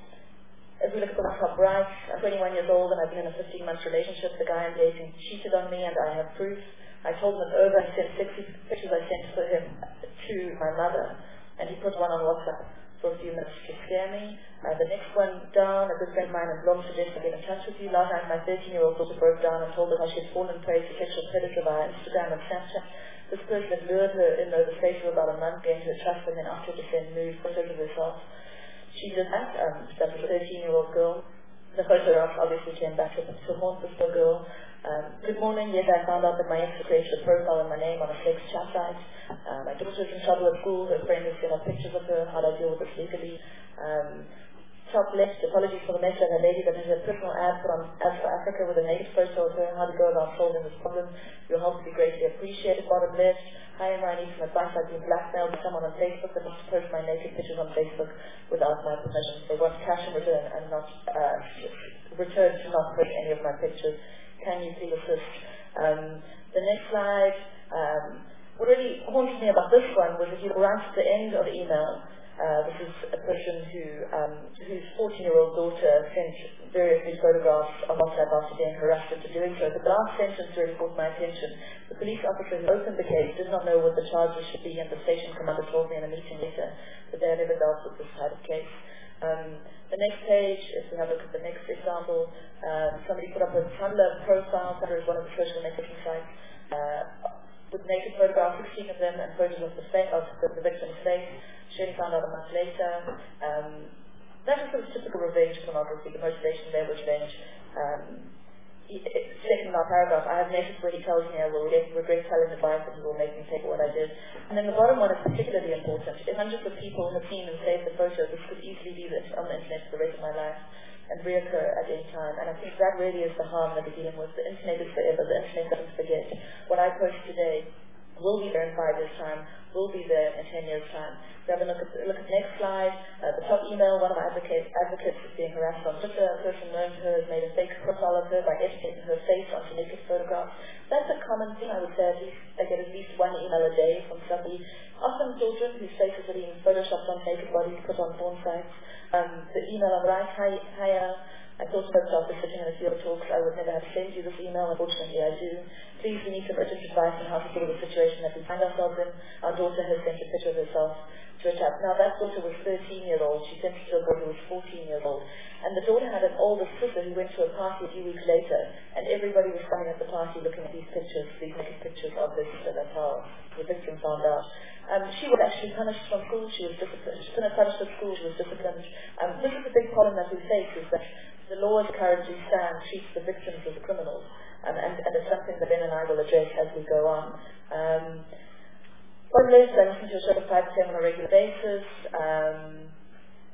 As we look at the top right, I'm twenty-one years old and I've been in a fifteen-month relationship. The guy I'm dating cheated on me and I have proof. I told him it's over. He sent sixty pictures I sent for him to my mother, and he put one on WhatsApp for a few minutes to scare me. Uh, the next one down, a good friend of mine in Blom suggested I get in touch with you. Last night my thirteen-year-old daughter broke down and told her how she had fallen prey to sexual predator via Instagram and Snapchat. This person had lured her in over the space of about a month, gained her trust, and then asked her to send nude photos of herself. She did that. Um, that was a thirteen-year-old girl. The photograph obviously came back to, to haunt this little girl. Um, good morning. Yes, I found out that my ex had created a profile in my name on a sex chat site. Um, my daughter's in trouble at school. Her friend has sent out pictures of her. How do I deal with this legally? Um, top left, apologies for the mess that a lady that has a personal ad put on Ads for Africa with a naked photo of her. How to go about solving this problem. Your help would be greatly appreciated. Bottom left. Hi, Emma, I need some advice. I've been blackmailed by someone on Facebook that wants to post my naked pictures on Facebook without my permission. They want cash in return and not uh, return to not post any of my pictures. Can you please assist? Um, the next slide. Um, what really haunted me about this one was if you go right at the end of the email, uh, this is a person who um, whose fourteen-year-old daughter sent various new photographs on WhatsApp after being harassed into doing so. The last sentence really caught my attention. The police officer who opened the case did not know what the charges should be, and the station commander told me in a meeting later that they had never dealt with this type of case. Um, the next page, if we have a look at the next example, uh, somebody put up a Tumblr profile. Tumblr is one of the social networking sites, uh, with naked photographs, sixteen of them, and photos of the, fa- of the, the victim's face. She only found out a month later. Um, that is sort of typical revenge pornography. The motivation there was revenge. Um, Second in our paragraph, I have messages where he tells me I will regret, regret telling advice and he will make me take what I did. And then the bottom one is particularly important. If hundreds of people have seen and saved the photo, this could easily be on the internet for the rest of my life and reoccur at any time. And I think that really is the harm that we're dealing with. The internet is forever. The internet doesn't forget. What I post today will be there in five years' time, will be there in ten years' time. We have a look at, look at the next slide. Uh, the top email, one of our advocates, advocates is being harassed on Twitter. A person known to her has made a fake profile of her by editing her face onto naked photographs. That's a common thing, I would say. At least I get at least one email a day from somebody, often children whose faces are being photoshopped on naked bodies put on porn sites. Um, the email on the right, hi, hi uh, I thought to myself, after sitting in a few other talks, I would never have to send you this email. Unfortunately, I do. Please, we need some urgent advice on how to deal with the situation that we find ourselves in. Our daughter has sent a picture of herself to a chap. Now, that daughter was thirteen-year-old. She sent it to a boy who was fourteen-year-old. And the daughter had an older sister who went to a party a few weeks later, and everybody was coming at the party looking at these pictures, these naked pictures of this sister. That's how the victim found out. Um, she was actually punished from school. She was disciplined. She was punished at school. She was disciplined. Um, this is the big problem that we face, is that the law as currently stands treats the victims as criminals, um, and, and it's something that Ben and I will address as we go on. Um, on this, I listen to a show of five to ten on a regular basis. Um,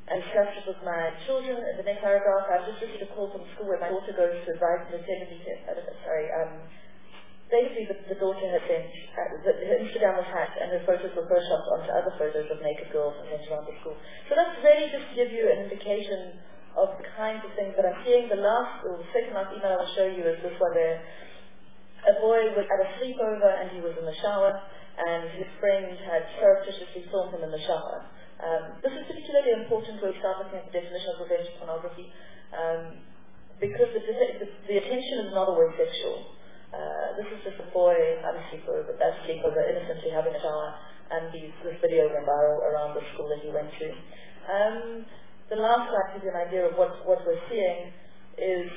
and discussed it with my children. In the next paragraph, I've just received a call from school where my daughter goes to advise the maternity test. Uh, sorry, um, basically the, the daughter had sent, uh, the, her Instagram was hacked and her photos were photoshopped onto other photos of naked girls and sent around the school. So that's really just to give you an indication of the kinds of things that I'm seeing. The last, or the second last email I will show you is this one there. A boy was at a sleepover and he was in the shower, and his friend had surreptitiously filmed him in the shower. Um, this is particularly important when we start looking at the definition of revenge pornography, um, because the, the, the attention is not always sexual. Uh, this is just a boy at a sleepover, but that's sleepover, innocently having a shower, and these, this video went viral around the school that he went to. Um, the last slide gives you an idea of what, what we're seeing is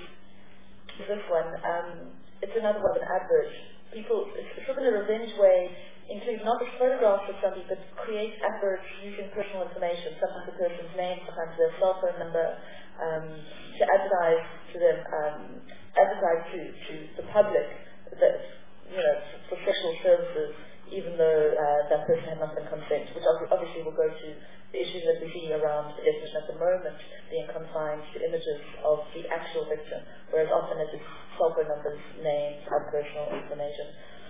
this one. Um, it's another one, an advert. People, it's sort of in a revenge way, include not just photographs of somebody, but create adverts using personal information, sometimes the person's name, sometimes their cell phone number, um, to advertise to them, um, advertise to, to the public that, you know, for sexual services, even though uh, that person had not been consent, which obviously will go to the issues that we see around the definition at the moment being confined to images of the actual victim, whereas often it is cell phone numbers, names, and personal information.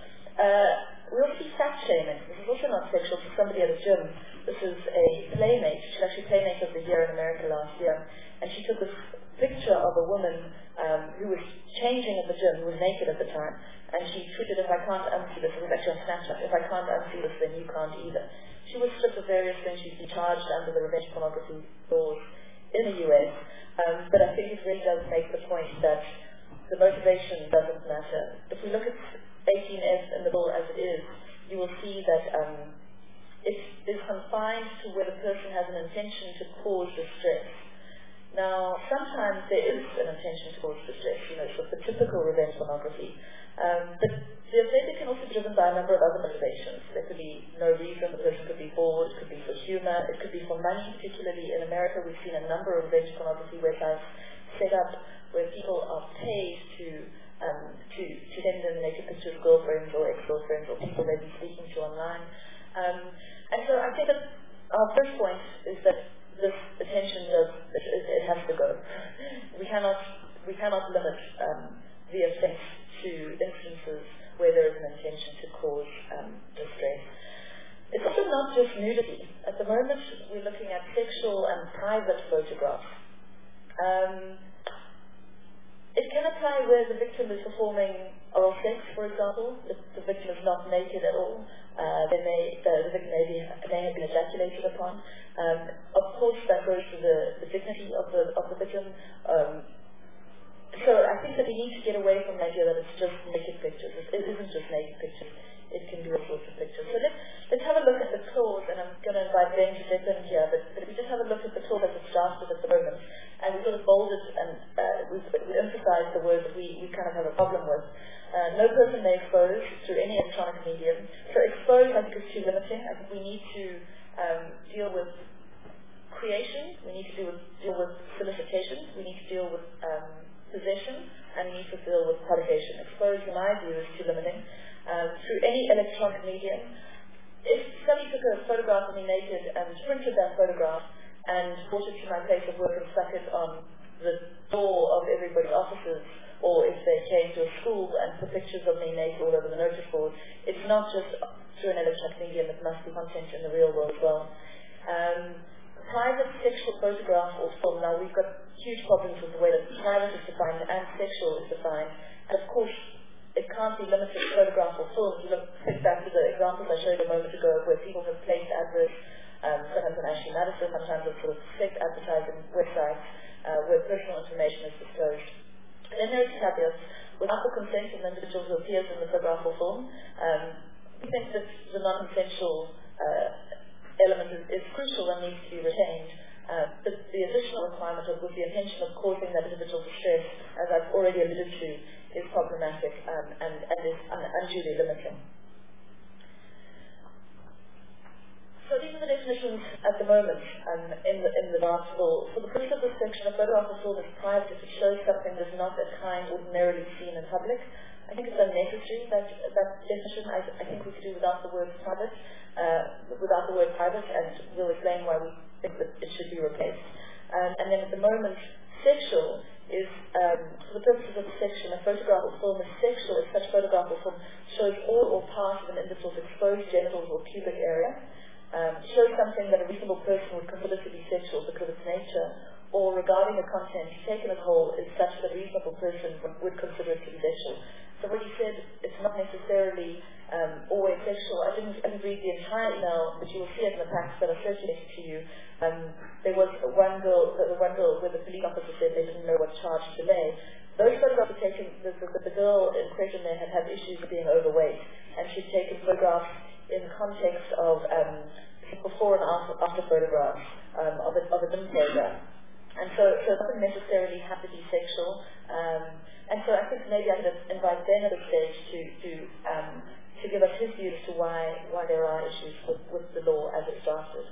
Uh, we also see fat shaming. This is also not sexual for somebody at a gym. This is a playmate. She's actually playmate of the year in America last year, and she took this picture of a woman um, who was changing at the gym, who was naked at the time, and she tweeted, "If I can't unsee this," it was actually on Snapchat, "if I can't unsee this, then you can't either." She was stripped of various things. She's been charged under the revenge pornography laws in the U S, um, but I think it really does make the point that the motivation doesn't matter. If we look at eighteen F in the bill as it is, you will see that um, it is confined to where the person has an intention to cause distress. Now, sometimes there is an intention to cause distress, you know, sort of the typical revenge pornography. Um, but the offender can also be driven by a number of other motivations. There could be no reason, the person could be bored, it could be for humor, it could be for money. Particularly in America, we've seen a number of revenge pornography websites set up where people are paid to um, to, to send in naked pictures of girlfriends or ex-girlfriends or people they've been speaking to online. Um, and so I think that our first point is that this attention does, it, it has to go. We cannot, we cannot limit um, the offence to instances where there is an intention to cause um, distress. It's also not just nudity. At the moment, we're looking at sexual and private photographs. Um, It can apply where the victim is performing oral sex, for example. If the victim is not naked at all, uh, they may, the, the victim may, be, may have been ejaculated upon. Um, of course, that goes to the, the dignity of the, of the victim. Um, so I think that we need to get away from the idea that it's just naked pictures. It, it isn't just naked pictures. It can be all sorts of pictures. So let's, let's have a look at the clause, and I'm going to invite Ben to step in here, but, but if we just have a look at the clause as it's drafted at the moment, and we sort of bolded and uh, we, we emphasized the word that we, we kind of have a problem with. Uh, no person may expose through any electronic medium. So expose, I think, is too limiting. I think we need to um, deal with creation, we need to deal with, deal with solicitation, we need to deal with um, possession, and we need to deal with publication. Expose, in my view, is too limiting. Um, through any electronic medium. If somebody took a photograph of me naked and printed that photograph and brought it to my place of work and stuck it on the door of everybody's offices, or if they came to a school and put pictures of me naked all over the notice board, it's not just through an electronic medium, it must be content in the real world as well. Um, private sexual photograph or film, now we've got huge problems with the way that private is defined and sexual is defined, and of course it can't be limited to photograph or film. If you look think back to the examples I showed a moment ago where people have placed adverts, um, sometimes on Ashley Madison, sometimes on sort of sex advertising websites uh, where personal information is disclosed. And then there's caveats. Without the consent of the individual who appears in the photograph or film, um, we think that the non-consensual uh, element is, is crucial and needs to be retained. Uh, but the additional requirement of with the intention of causing that individual distress, as I've already alluded to, is problematic um, and, and is un unduly limiting. So these are the definitions at the moment um, in the in the article. For the purpose of this section, a photograph of film is private if it shows something that's not a kind ordinarily seen in public. I think it's unnecessary, that, that definition. I, I think we could do without the word private, uh, without the word private, and we'll explain why we think that it should be replaced. Um, and then at the moment, sexual is, um, for the purposes of section, a photograph or film is sexual if such photograph or film shows all or part of an individual's exposed genitals or pubic area, um, shows something that a reasonable person would consider to be sexual because of its nature, or regarding the content taken as whole is such that a reasonable person would consider it to be sexual. So what he said, it's not necessarily um, always sexual. I didn't, I didn't read the entire email, but you will see it in the packs that are circulated to you. Um, there was one girl, the one girl where the police officer said they didn't know what charge to lay. Those photographs were taken, the, the, the girl in question there had had issues with being overweight, and she'd taken photographs in context of um, before and after, after photographs um, of, a, of a dim program. And so, so it doesn't necessarily have to be sexual. Um, and so I think maybe I could invite Ben at this stage to to, um, to give us his view as to why why there are issues with, with the law as it's drafted.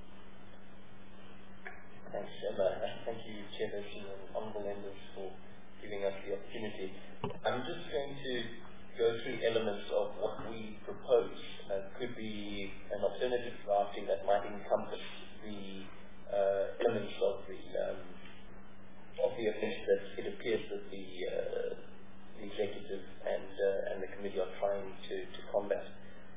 Thanks, Emma. Thank you, Chairperson and honourable members, for giving us the opportunity. I'm just going to go through elements of what we propose. Uh, could be an alternative drafting that might encompass the Uh, elements of the um, of the offence that it appears that the, uh, the executive and uh, and the committee are trying to, to combat.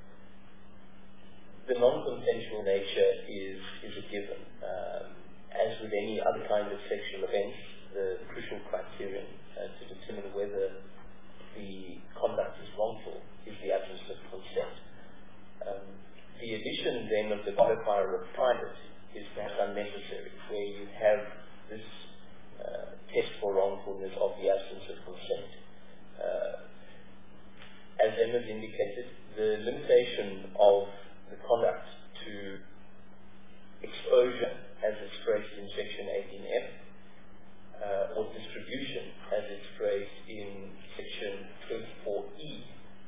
The non-consensual nature is is a given. Um, as with any other kind of sexual offence, the crucial criterion uh, to determine whether the conduct is wrongful is the absence of consent. Um, the addition then of the qualifier of private is perhaps unnecessary, where you have this uh, test for wrongfulness of the absence of consent. Uh, as Emma's indicated, the limitation of the conduct to exposure, as expressed in Section eighteen F, uh, or distribution, as expressed in Section twenty-four E,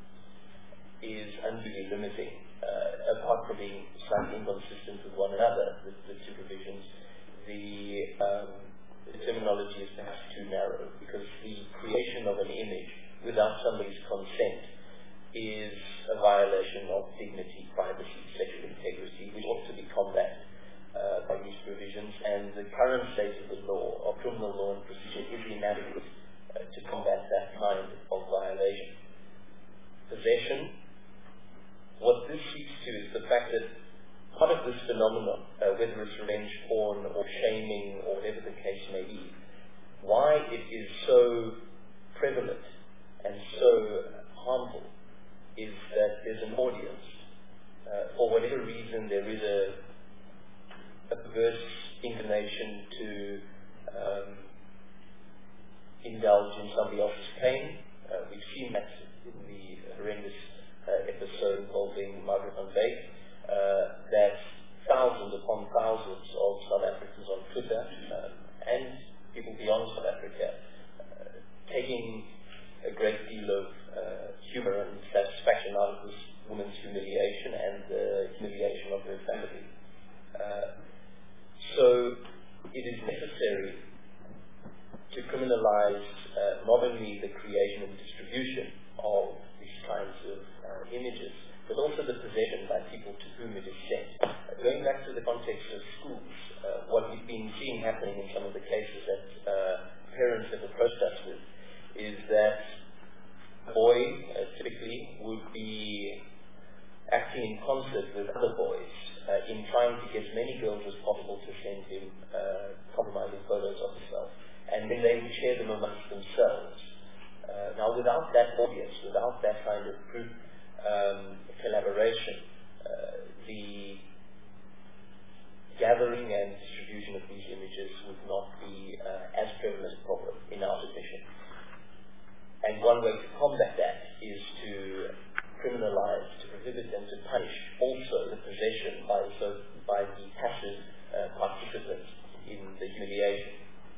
is unduly limiting. Uh, apart from being slightly inconsistent with one another, the, the two provisions, the, um, the terminology is perhaps too narrow, because the creation of an image without somebody's consent is a violation of dignity, privacy, sexual integrity, which ought to be combated uh, by these provisions, and the current state of the law, of criminal law and procedure, is inadequate uh, to combat that kind of violation. Possession. What this speaks to is the fact that part of this phenomenon, uh, whether it's revenge porn or shaming or whatever the case may be, why it is so prevalent and so harmful is that there's an audience. Uh, for whatever reason, there is a, a perverse inclination to um, indulge in somebody else's pain. Uh, we've seen that in the horrendous Uh, episode involving Margaret van Beek, uh, that thousands upon thousands of South Africans on Twitter um, and people beyond South Africa uh, taking a great deal of uh, humour and satisfaction out of this woman's humiliation and the humiliation of her family. Uh, so it is necessary to criminalise uh, not only the creation and distribution of these kinds of uh, images, but also the possession by people to whom it is sent. Uh, going back to the context of schools, uh, what we've been seeing happening in some of the cases that uh, parents have approached us with is that a boy uh, typically would be acting in concert with other boys uh, in trying to get as many girls as possible to send him uh, compromising photos of himself, and then they would share them amongst themselves. Uh, now, without that audience, without that kind of group um, collaboration, uh, the gathering and distribution of these images would not be uh, as prevalent a problem in our position. And one way to combat that is to criminalize, to prohibit and to punish also the possession by, so, by the passive uh, participants in the humiliation.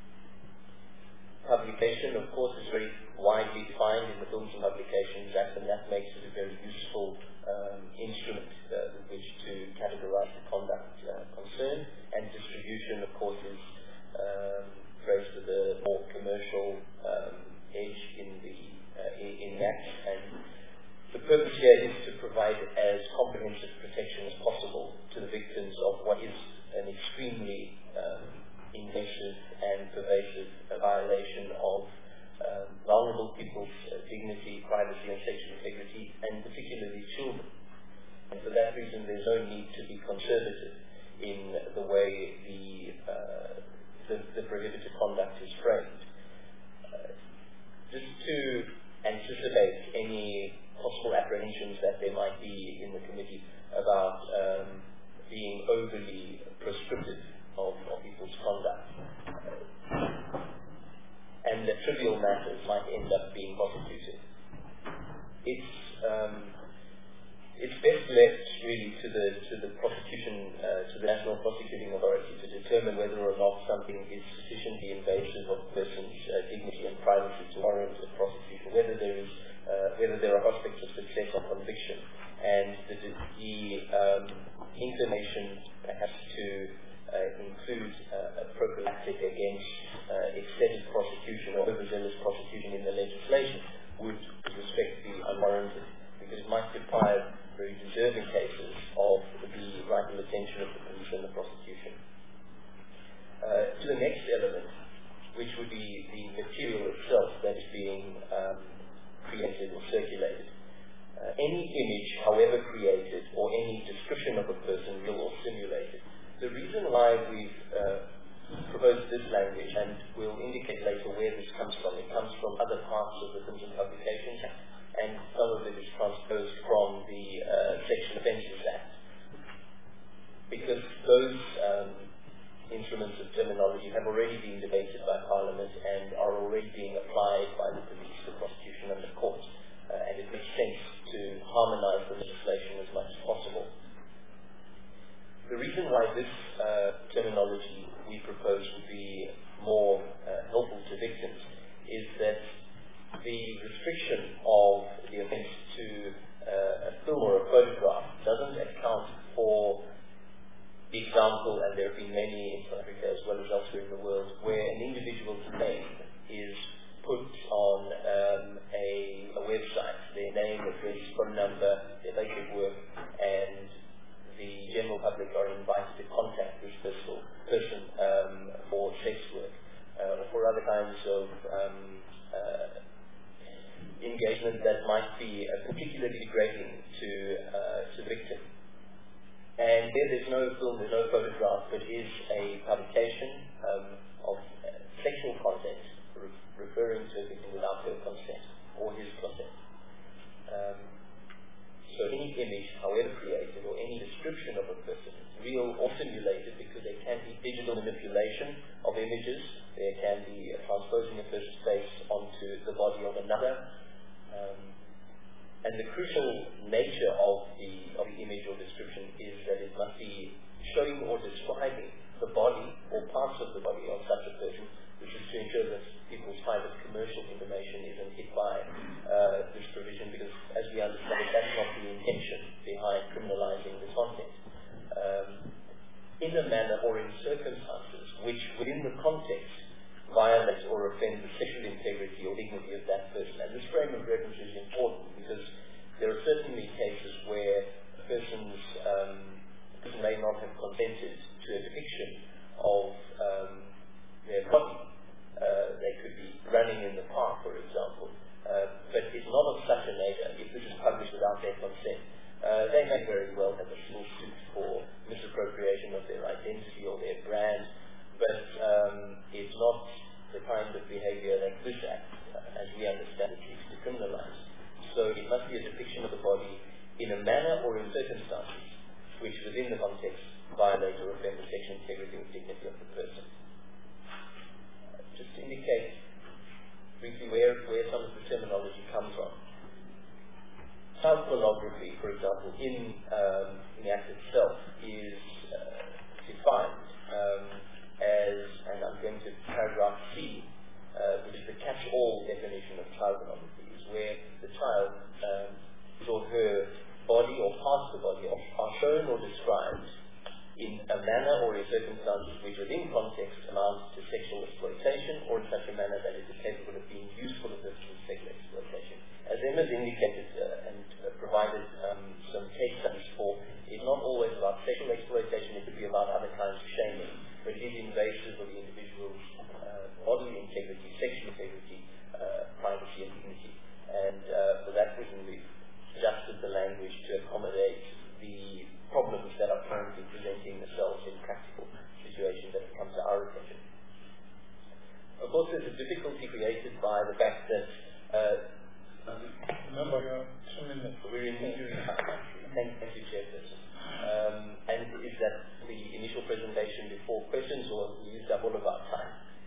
Publication, of course, is very widely defined in the Films and Publications Act, and that makes it a very useful um, instrument uh, with which to categorize the conduct uh, concerned. And distribution, of course, is um, phrased with a more commercial um, edge in the uh, in, in that. And The purpose here is to provide as comprehensive protection as possible to the victims of what is an extremely um, invasive and pervasive uh, violation of um, vulnerable people's uh, dignity, privacy and sexual integrity, and particularly children. And for that reason, there's no need to be conservative in the way the, uh, the, the prohibited conduct is framed. Uh, just to anticipate any possible apprehensions that there might be in the committee about um, being overly prescriptive of, of people's conduct, uh, and that trivial matters might end up being prosecuted. It's um, it's best left really to the to the prosecution, uh, to the National Prosecuting Authority to determine whether or not something is sufficiently invasive of a person's uh, dignity and privacy to warrant a prosecution, whether there is uh, whether there are prospects of success or conviction, and the, the um, inclination perhaps to uh, include uh, a prophylactic against uh, excessive prosecution or overzealous prosecution in the legislation would, with respect, be unwarranted, because it might deprive very deserving cases of the rightful attention of the police and the prosecution. Uh, to the next element, which would be the material itself that is being um, created or circulated. Uh, any image, however created, or any description of a person, real or simulated. The reason why we've uh, proposed this language, and we'll indicate later where this comes from, it comes from other parts of the Printing Publications, and some of it is transposed from the uh, Sexual Offences Act. Because those um, instruments of terminology have already been debated by Parliament and are already being applied by the police, the prosecution and the courts. Uh, and it makes sense to harmonise the legislation as much as possible. The reason why this uh, terminology we propose would be more uh, helpful to victims is that the restriction of the offence to uh, a film or a photograph doesn't account for the example, and there have been many in South Africa as well as elsewhere in the world, where an individual's name is put on um, a, a website, their name, address, phone number, their place of work, and the general public are invited to contact this person, person um, for sex work uh, or for other kinds of um, uh, engagement that might be uh, particularly degrading to uh, to the victim. And there, there's no film, there's no photograph, but is a publication um, of uh, sexual content re- referring to a victim without her consent or his consent. Um, so any image, however created, or any description of a person, real or simulated, because there can be digital manipulation of images, there can be uh, transposing a person's face onto the body of another. Um, and the crucial nature of the, of the image or description is that it must be showing or describing the body or parts of the body of such a person, which is to ensure that people's private commercial information isn't hit by uh, this provision, because as we understand it, that's not the intention behind criminalizing the content. Um, in a manner or in circumstances which, within the context, violate or offend the sexual integrity or dignity of that person. And this frame of reference is important because there are certainly cases where a person's um, person may not have consented to a depiction of um, their body. Uh, they could be running in the park, for example, uh, but it's not of such a nature. If this is published without their consent, uh, they may very well have a small suit for misappropriation of their identity or their brand, but um, it's not the kind of behavior that this Act, uh, as we understand it, seeks to criminalize. So it must be a depiction of the body in a manner or in circumstances which, within the context, violate or offend the sexual integrity and dignity of the person. Uh, just to indicate briefly where, where some of the terminology comes from. Child pornography, for example, in, um, in the Act itself is uh, defined um, as, and I'm going to paragraph C, uh, which is the catch-all definition of child pornography, is where the child, um, his or her body or parts of the body are, are shown or described in a manner or in circumstances which within context amounts to sexual exploitation, or in such a manner that it is capable of being used for the purpose of sexual exploitation. As Emma has indicated uh, and uh, provided um, some case studies for, it's not always about sexual exploitation, it could be about other kinds of shaming, but it is invasive of the individual's uh, bodily integrity, sexual integrity, uh, privacy and dignity. And uh, for that reason we've adjusted the language to accommodate the problems that are currently presenting themselves in practical situations that come to our attention. Of course, there's a difficulty created by the fact that uh, remember your two minutes. We're in thank, thank you, Chairperson. Um, and is that the initial presentation before questions, or we used up all of our time?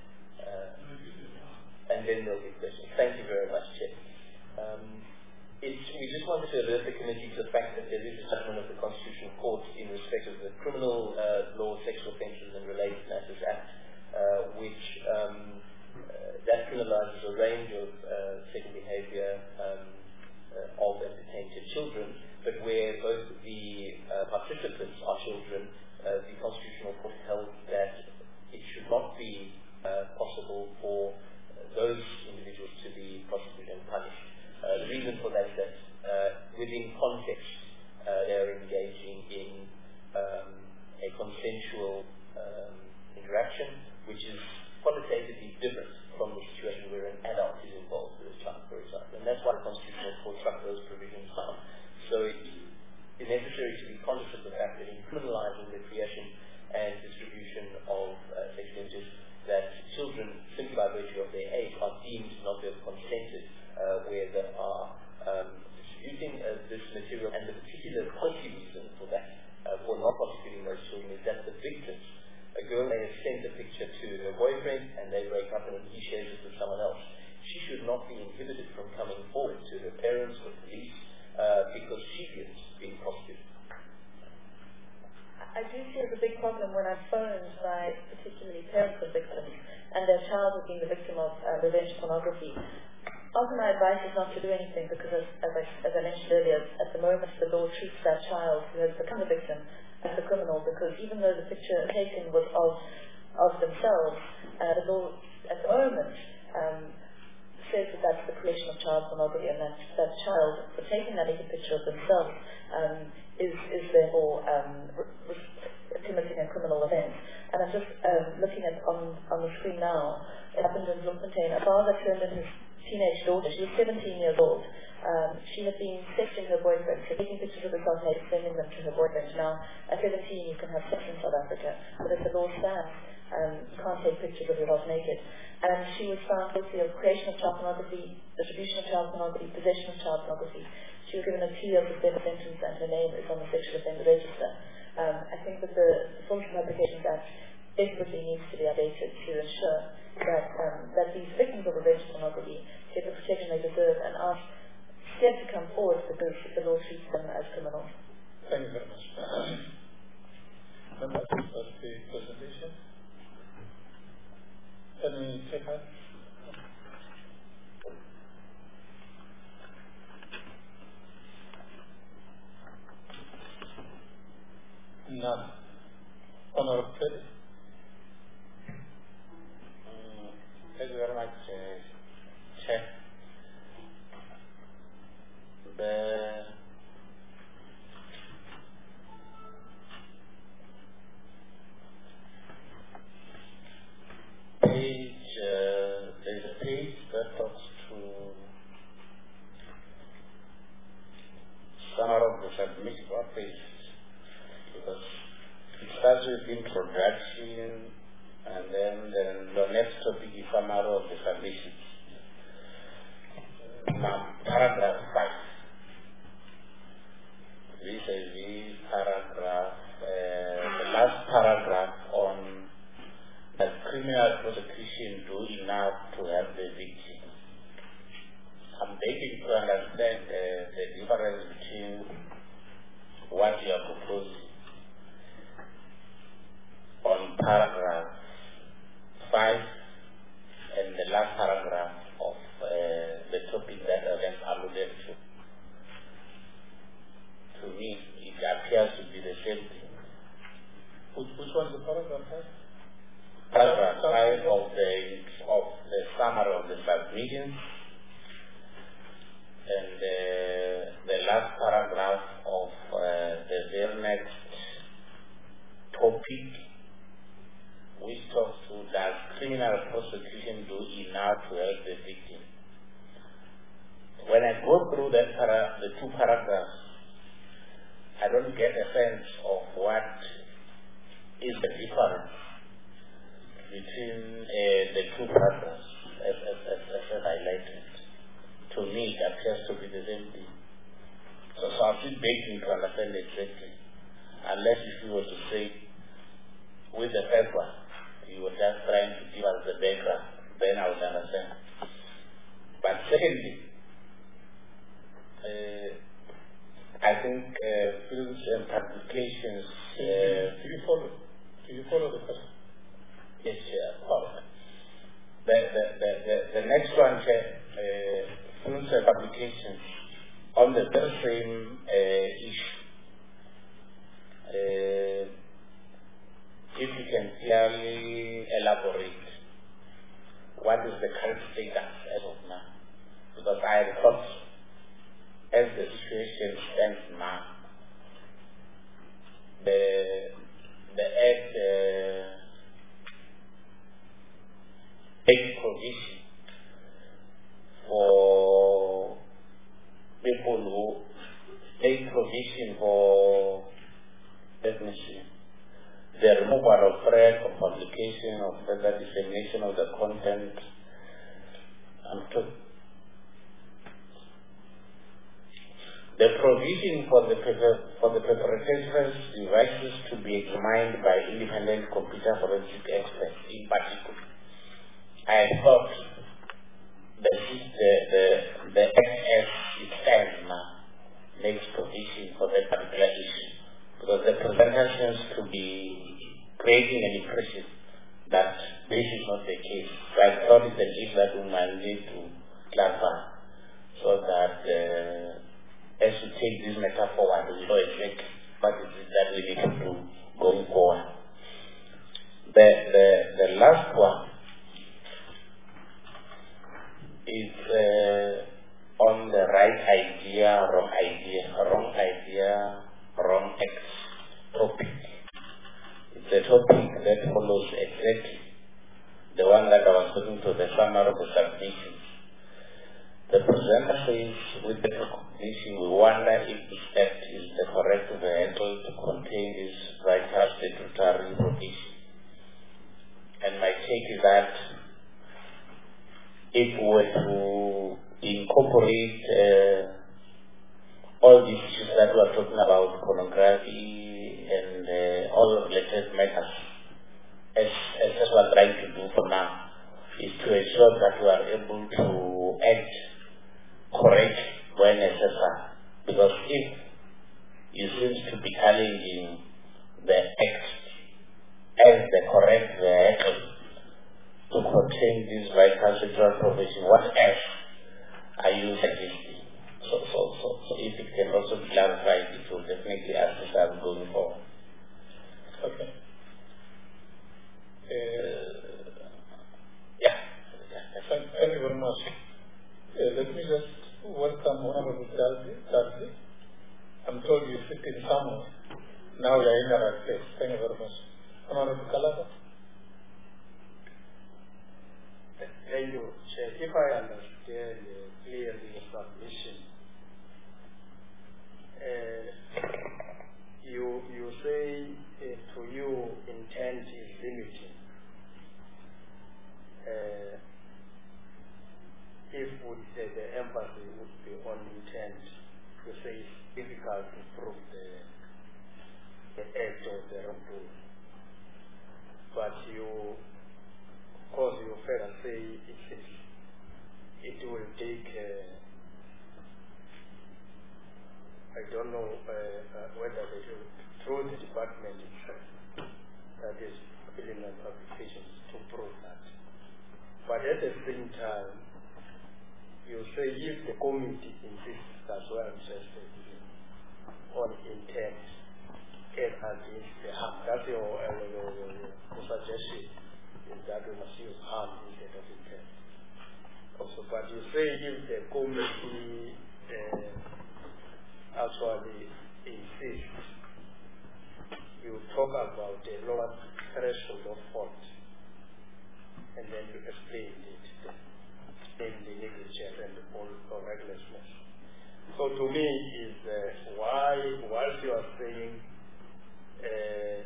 Uh, and then there'll be questions. Thank you very much, Chair. Um, It's, we just wanted to alert the committee to the fact that there is a judgment of the Constitutional Court in respect of the Criminal uh, Law, Sexual Offences and Related Matters Act, uh, which um, uh, that criminalizes a range of uh, sexual behavior um, uh, of and pertaining to children, but where both the uh, participants are children, uh, the Constitutional Court held that it should not be uh, possible for uh, those individuals to be prosecuted and punished. Uh, the reason for that is that uh, within context uh, they are engaging in um, a consensual um, interaction, which is qualitatively different from the situation where an adult is involved with a child, for example. And that's why the Constitutional Court struck those provisions down. So it is necessary to be conscious of the fact that in criminalizing the creation and distribution of uh, sexual images, that children, simply by virtue of their age, are deemed not to have consented Uh, where they are um, distributing uh, this material, and the particular policy reason for that, uh, for not prosecuting those children, is that the victims, a girl may have sent a picture to her boyfriend and they break up and he shares it with someone else. She should not be inhibited from coming forward to her parents or police uh, because she is being prosecuted. I do see as a big problem when I'm phoned by particularly parents of victims and their child has been the victim of uh, revenge pornography. Often my advice is not to do anything because, as, as, I, as I mentioned earlier, at the moment the law treats that child who has become a victim as a criminal, because even though the picture taken was of, of themselves, uh, the law at the moment um, says that that's the creation of child pornography, and that that child, for taking that naked picture of themselves, um, is, is therefore um, re- re- committing a criminal offence. And I'm just um, looking at on, on the screen now, it happened in Bloemfontein. A father turned in his teenage daughter, she was seventeen years old. Um, she had been sexting her boyfriend, so taking pictures of herself naked, sending them to her boyfriend. Now, at seventeen, you can have sex in South Africa, but as the law stands, um, you can't take pictures of yourself naked. And she was found guilty of creation of child pornography, distribution of child pornography, possession of child pornography. She was given a two-year suspended sentence, and her name is on the sexual offender register. Um, I think that the Social Publications Act desperately needs to be updated to ensure that um, that these victims of revenge pornography get the protection they deserve and are scared to come forward because the law treats them as criminals. Thank you very much. Members of the presentation. Can we take that? None. Honorable Freddy. Thank you very much, uh, Chair. The page, uh, there's a page that talks to some of the submission. What page? Because it starts with introduction, and then, then the next topic is summary of the submissions. Now, paragraph five. This is the paragraph, uh, the last paragraph on that criminal prosecution do enough to help the victim. I'm beginning to understand uh, the difference between what you are proposing on paragraph five and the last paragraph of uh, the topic that I have alluded to. To me, it appears to be the same thing. Which, which one is the paragraph five? Paragraph five of the of the summary of the submission, and uh, the last paragraph of uh, the very next topic, which talks to does criminal prosecution do enough to help the victim. When I go through that para, the two paragraphs, I don't get a sense of what is the difference between uh, the two paragraphs as, as, as, as highlighted. To me, it appears to be the same thing. So, so I'm still begging to understand exactly. Unless if you were to say, with the first one, you were just trying to give us the background, then I would understand. But secondly, Uh, I think uh, films and publications. Uh, do you follow? Do you follow the question? Yes, yeah, follow. The, the, the, the, the next one, uh, films and publications, on the very same uh, issue. Uh, if you can clearly elaborate what is the current status as of now, because I thought, as the situation stands now, the the act uh, takes provision for people who take provision for, let me see, the removal of threat of publication of further dissemination of the content. I'm talking. The provision for the for the preparatory devices to be examined by independent computer forensic experts in particular. I thought that the the the X S it stands now makes provision for that particular issue, because the presenter seems to be creating an impression that this is not the case. So I thought it's an issue that we might need to clarify, so that uh, as we take this matter forward, we know exactly what it is that we need to do going forward. The the the last one is uh, on the right idea, wrong idea, wrong idea, wrong X topic. It's a topic that follows exactly the one that I was putting to the summary of the submission. The presenter says, with the recognition, we wonder if this act is the correct vehicle to contain this vital statutory provision. And my take is that if we were to incorporate uh, all these issues that we are talking about, pornography and uh, all related matters, as, as we are trying to do for now, is to ensure that we are able to act correct when necessary. Because if you seem to be challenging the act as the correct vehicle to contain this vital sexual provision, what else are you suggesting? So, so, so, so if it can also be clarified, it will definitely assist us going forward. Okay. Uh, yeah. Thank, thank you very much. Uh, let me just welcome Honorable Darcy. I'm told you sit in somewhere. Now you are in the right place. Thank you very much. Honorable Kalaba. Thank you, Chair. If I understand uh, clearly the submission, uh, you you say uh, to you intent is limited. Uh, if would, uh, the emphasis would be on intent, you say it's difficult to prove the, the act of the wrongdoing. But you, of course, you further say it, it, it will take, uh, I don't know uh, uh, whether they do, through the department itself, that is filling and publications, to prove that. But at the same time, you say if the committee insists, that's why I'm interested in, on intent, as against the harm. That's your, uh, your, your, your suggestion, is that we must use harm instead of intent. Also, but you say if the committee uh, actually insists, you talk about the lower threshold of fault, and then you explain it, explain the negligence and the or, or recklessness. So to me, is uh, why, whilst you are saying uh,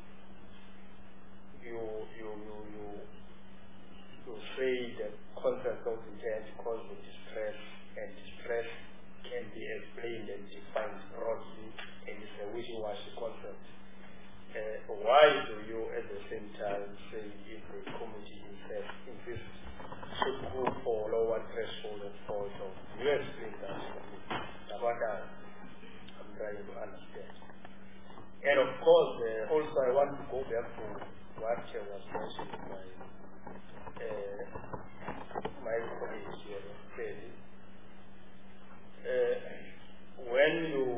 you, you, you, you, you say that concept of intent causes distress, and distress can be explained and defined broadly, and it's a wishy-washy concept. Uh, why do you at the same time say if the committee insists should go for lower threshold of fault? You explain that to me. That's what I'm trying to understand. And of course, uh, also I want to go back to what was mentioned by uh, my colleague here, Feli. Uh, when you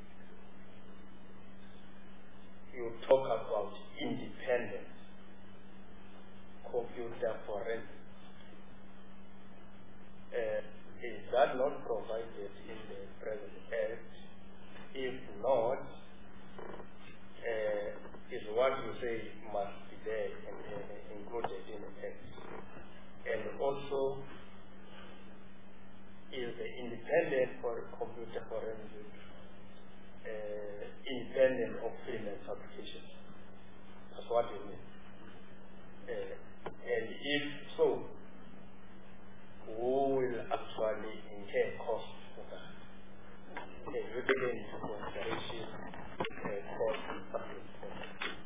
you talk about independent computer forensics, uh, is that not provided in the present Act? If not, uh, is what you say must be there and uh, included in the Act? And also, is the independent for computer forensics uh, independent of freelance applications? That's what you mean. Uh, and if so, who will actually incur costs for that? Uh, you take into consideration uh, cost and public costs.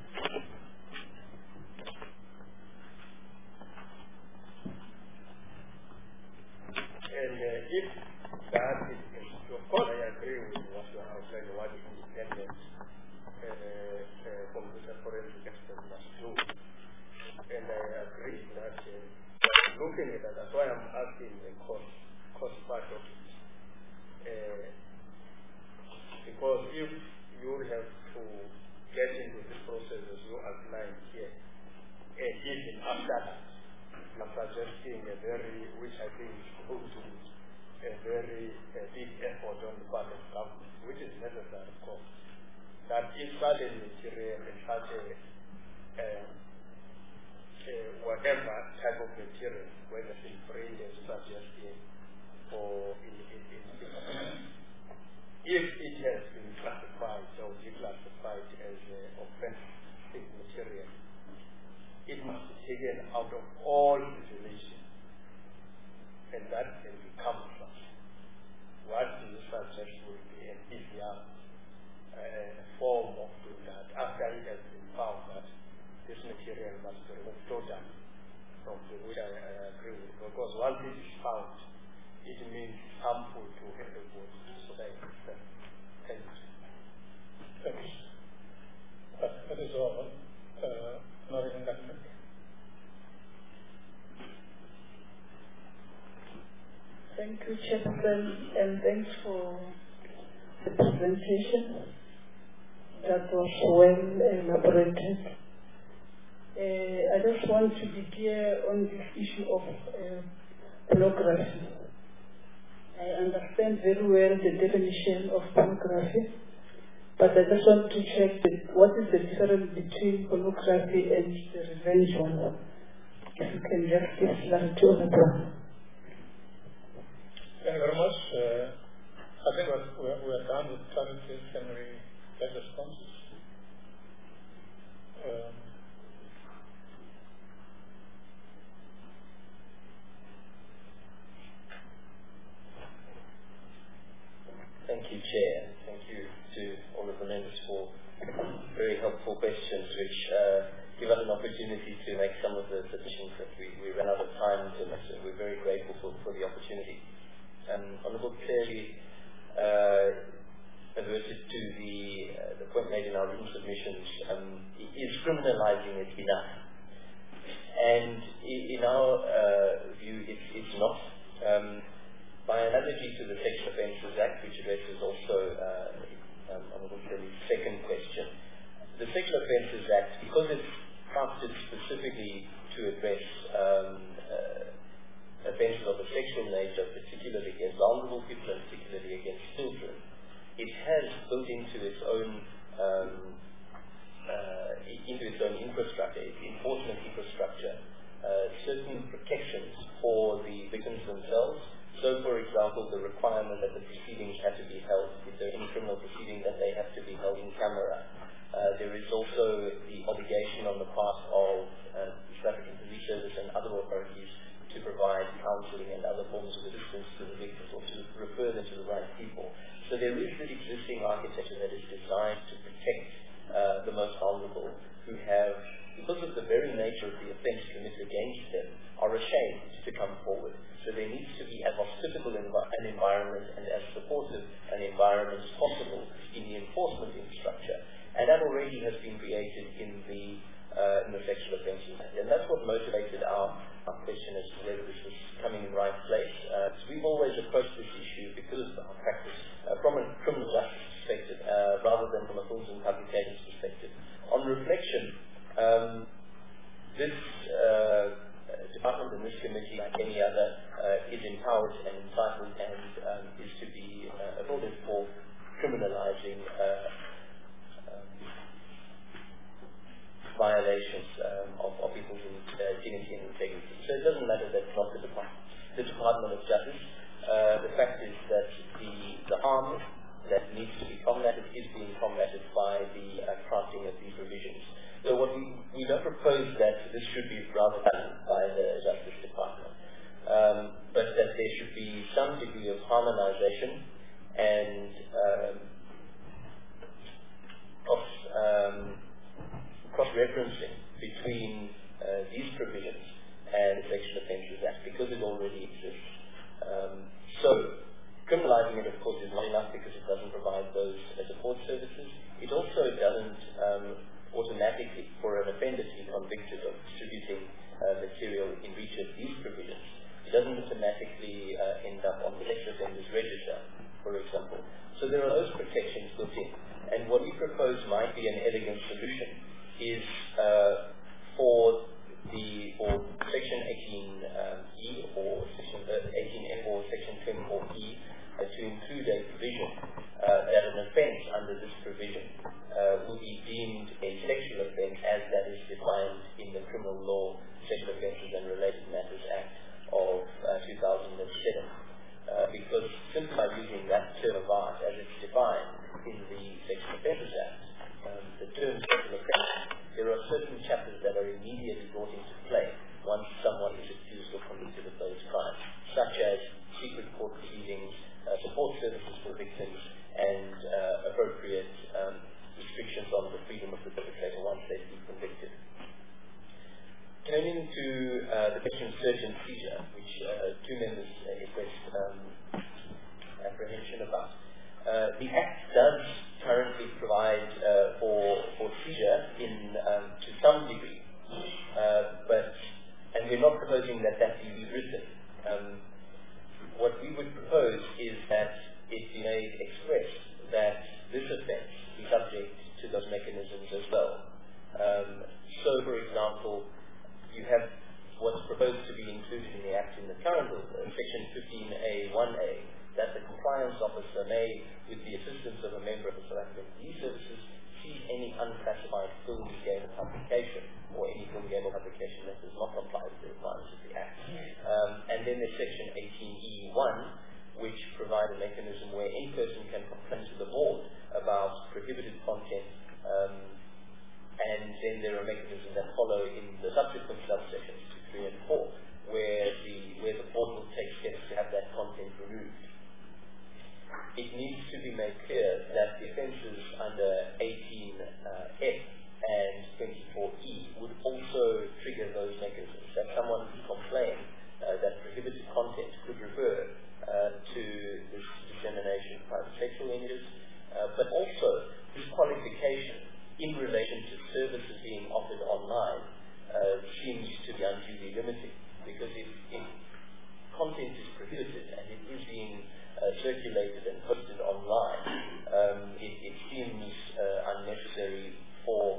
And uh, if that is, of course, I agree with what you are saying, what the independent uh, uh, computer forensic expert must do. And I agree that uh, looking at that, that's why I'm asking the cost, cost part of it. Uh, because if you have to get into this process as you outlined here, and even after that, I'm suggesting a very, which I think is going to be a very a big effort on the part of government, which is necessary, of course, that if certain material and such a, uh, uh, whatever type of material, whether it's brain as suggested or in, in, in, if it has been classified or declassified as uh, offensive material, it must be taken out of all circulation, and that can become such. What do you suggest will be an easier uh, form of doing that after it has been found that this material must be removed totally from the which I, I agree with, because once it is found, it means harmful to everybody. So that is uh, thank you. Thank you. That, that is all. Uh, not even that much. Thank you, Chairman, and thanks for the presentation. That was well elaborated. Uh, I just want to be clear on this issue of uh, pornography. I understand very well the definition of pornography, but I just want to check the, what is the difference between pornography and the revenge one. If you can just give clarity on that one. Thank you very much. Uh, I think we are, we are done with clarities. Can we get responses? Um, Thank you, Chair. Thank you to all of the members for very helpful questions, which uh, give us an opportunity to make some of the submissions that we, we ran out of time to make. So we're very grateful for, for the opportunity. Um, Honourable Clearly uh, adverted to the, uh, the point made in our written submissions, um, is criminalising it enough? And in our uh, view, it, it's not. Um, by analogy to the Sex Offences Act, which addresses also uh, um, Honourable Clearly's second question, the Sexual Offences Act, because it's crafted specifically to address um, uh, offences of a sexual nature, particularly against vulnerable people and particularly against children, it has built into its own um, uh, into its own infrastructure, its enforcement infrastructure, uh, certain protections for the victims themselves. So, for example, the requirement that the proceedings have to be held, if there are any criminal proceedings, that they have to be held in camera. Uh, there is also the obligation on the part of uh, the South African Police Service and other authorities to provide counselling and other forms of assistance to the victims or to refer them to the right people. So there is this existing architecture that is designed to protect uh, the most vulnerable who have, because of the very nature of the offence committed against them, are ashamed to come forward. So there needs to be as hospitable envi- an environment and as supportive an environment as possible in the enforcement infrastructure. And that already has been created in the uh, in the Sexual Offences Act. And that's what motivated our, our question as to whether this was coming in the right place. Uh, so we've always approached this issue because of our practice uh, from a criminal justice perspective uh, rather than from a films and publications perspective. On reflection, um, this uh, department and this committee, like any other, uh, is empowered and entitled and um, is to be uh, applauded for criminalizing uh, violations um, of, of people's uh, dignity and integrity. So it doesn't matter that it's not the Department, the Department of Justice. Uh, the fact is that the, the harm that needs to be combated is being combated by the uh, crafting of these provisions. So what we, we don't propose that this should be rather done by the Justice Department, um, but that there should be some degree of harmonization and um, of um, cross-referencing between uh, these provisions and the Sexual Offences Act, because it already exists. Um, so, criminalizing it, of course, is not enough because it doesn't provide those uh, support services. It also doesn't um, automatically, for an offender to be convicted of distributing uh, material in breach of these provisions, it doesn't automatically uh, end up on the sex offenders register, for example. So there are those protections built in. And what we propose might be an elegant solution is uh, for the for Section eighteen E um, or Section uh, eighteen F or Section twenty-four E uh, to include a provision uh, that an offence under this provision uh, will be deemed a sexual offence as that is defined in the Criminal Law Sexual Offences and Related Matters Act of uh, two thousand seven. Uh, because simply by using that term of art as it's defined in the Sexual Offences Act, Um, the term sexual offence, there are certain chapters that are immediately brought into play once someone is accused or convicted of those crimes, such as secret court proceedings, uh, support services for victims, and uh, appropriate um, restrictions on the freedom of the perpetrator once they've been convicted. Turning to uh, the question of search and seizure, which uh, two members uh, expressed um, apprehension about. Uh, the Act does currently provide uh, for for seizure in um, to some degree, uh, but and we're not proposing that that be rewritten. Um, what we would propose is that it be made express that this offence be subject to those mechanisms as well. Um, so, for example, you have what's proposed to be included in the Act in the current uh, Section fifteen A one A, that the compliance officer may, with the assistance of a member of the South African Police Services, seize any unclassified film, game, or publication, or any film, game, or publication that does not comply with the requirements of the Act. Um, and then there's Section eighteen E one, which provides a mechanism where any person can complain to the board about prohibited content, um, and then there are mechanisms that follow in the subsequent subsections two, three, and four, where the where the board will take steps to have that content removed. It needs to be made clear that the offences under eighteen F and twenty-four E would also trigger those mechanisms, that someone who complained uh, that prohibited content could refer uh, to this dissemination of private sexual images, uh, but also this qualification in relation to services being offered online uh, seems to be unduly limited, because if, if content is prohibited and it is being uh, circulated and posted online, um, it, it seems uh, unnecessary for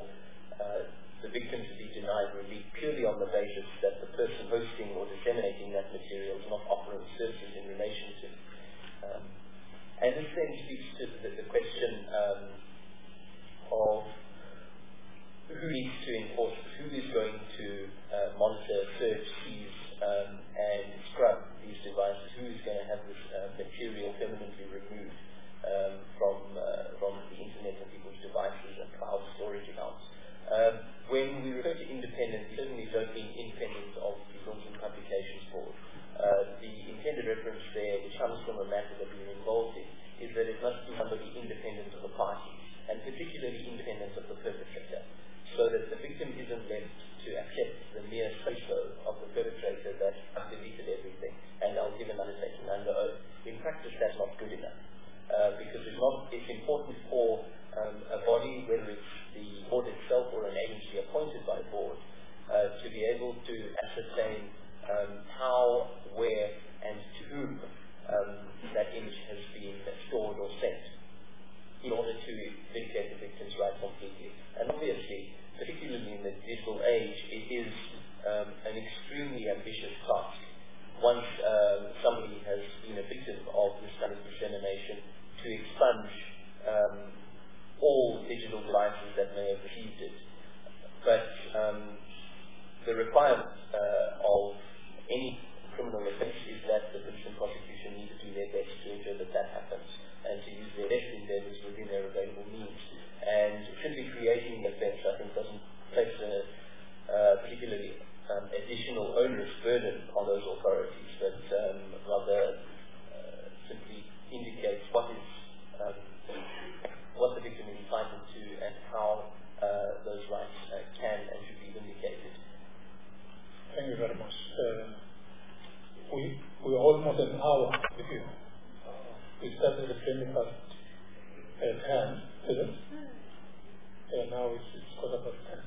must be somebody independent of the parties, and particularly independent of the perpetrator, so that the victim isn't left to accept the mere say-so of the perpetrator that I've deleted everything and I'll give an undertaking under oath. In practice, that's not good enough, uh, because it's, not, it's important for um, a body, whether it's the board itself or an agency appointed by the board, uh, to be able to ascertain um, how, where, and to whom um, that image has been stored or sent, in order to vindicate the victim's rights completely. And obviously, particularly in the digital age, it is um, an extremely ambitious task. Once um, somebody has been a victim of this kind of dissemination, to expunge um, all digital devices that may have received it. But um, the requirement uh, of any criminal offence is that the police and prosecution need to do their best to ensure that that happens, and to use their best endeavours within their available means. And simply creating the offence, I think, doesn't place a uh, particularly um, additional onerous burden on those authorities, but um, rather uh, simply indicates what is um, what the victim is entitled to and how uh, those rights uh, can and should be vindicated. Thank you very much. Uh, we we're almost an hour with you. We started the twenty-first at ten, is it? And now it's, it's quarter past ten.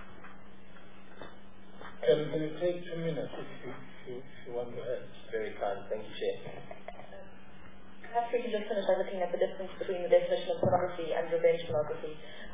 Can, can you take two minutes if you, if you, if you want to add? Very kind. Thank you, Chair. Perhaps we can just finish by looking at the difference between the definition of pornography and revenge pornography.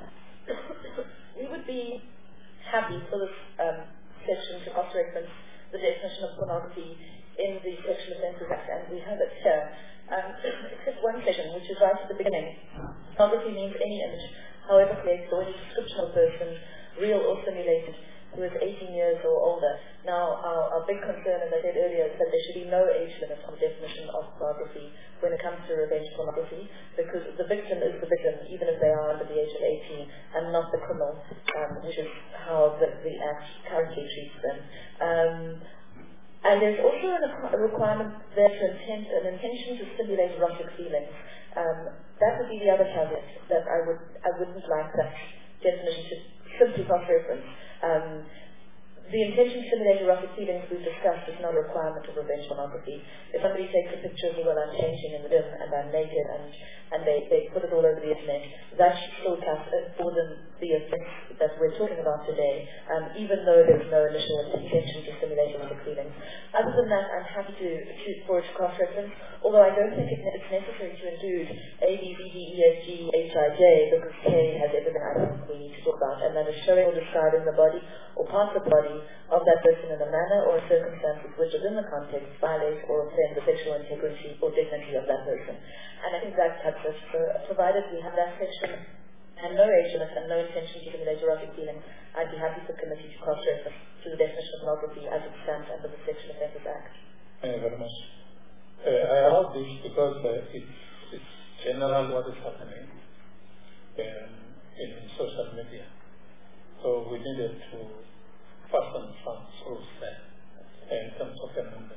We would be happy for this um, section to cross-reference the definition of pornography in the Sexual Offences Act, and we have it here. Um, except one section, which is right at the beginning. Pornography means any image, however created, or any description of a person, real or simulated, who is eighteen years or older. Now, our, our big concern, as I said earlier, is that there should be no age limit on the definition of pornography when it comes to revenge pornography, because the victim is the victim, even if they are under the age of eighteen, and not the criminal, um, which is how the, the Act currently treats them. Um, and there's also an, a requirement there to intent, an intention to stimulate erotic feelings. Um, that would be the other caveat, that I, would, I wouldn't like that definition to simply cross-reference. Um, the intention to stimulate erotic feelings we've discussed is not a requirement of revenge pornography. If somebody takes a picture of me while I'm changing in the gym and I'm naked and, and they, they put it all over the internet, that should still count more than the offence that we're talking about today, um, even though there's no initial intention to stimulate erotic feelings. Other than that, I'm happy to, to for it to cross-reference, although I don't think it, it's necessary to include A, B, B, D, E, F, G, H, I, J, because K has everything I think we need to talk about, and that is showing or describing the body or parts of the body of that person in a manner or circumstances which, within the context, violate or offend the sexual integrity or dignity of that person. And I think that cuts us. So, provided we have that section and no age limit and no intention to stimulate erotic feelings, I'd be happy for committee to cross-reference to the definition of pornography as it stands under the Sexual Offences Act. Thank you very much. Uh, I allow this because uh, it's, it's general what is happening um, in, in social media. So we needed to fasten some rules there in terms of amendment.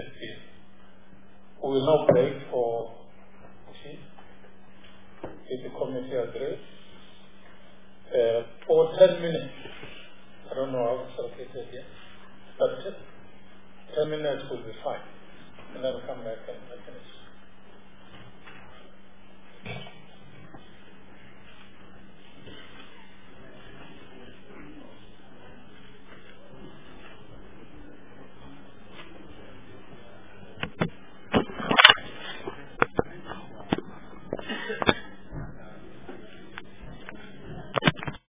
We will now break for tea, if the committee agrees, uh, for ten minutes. I don't know how it's allocated here, but ten minutes will be fine. And then we'll come back and finish.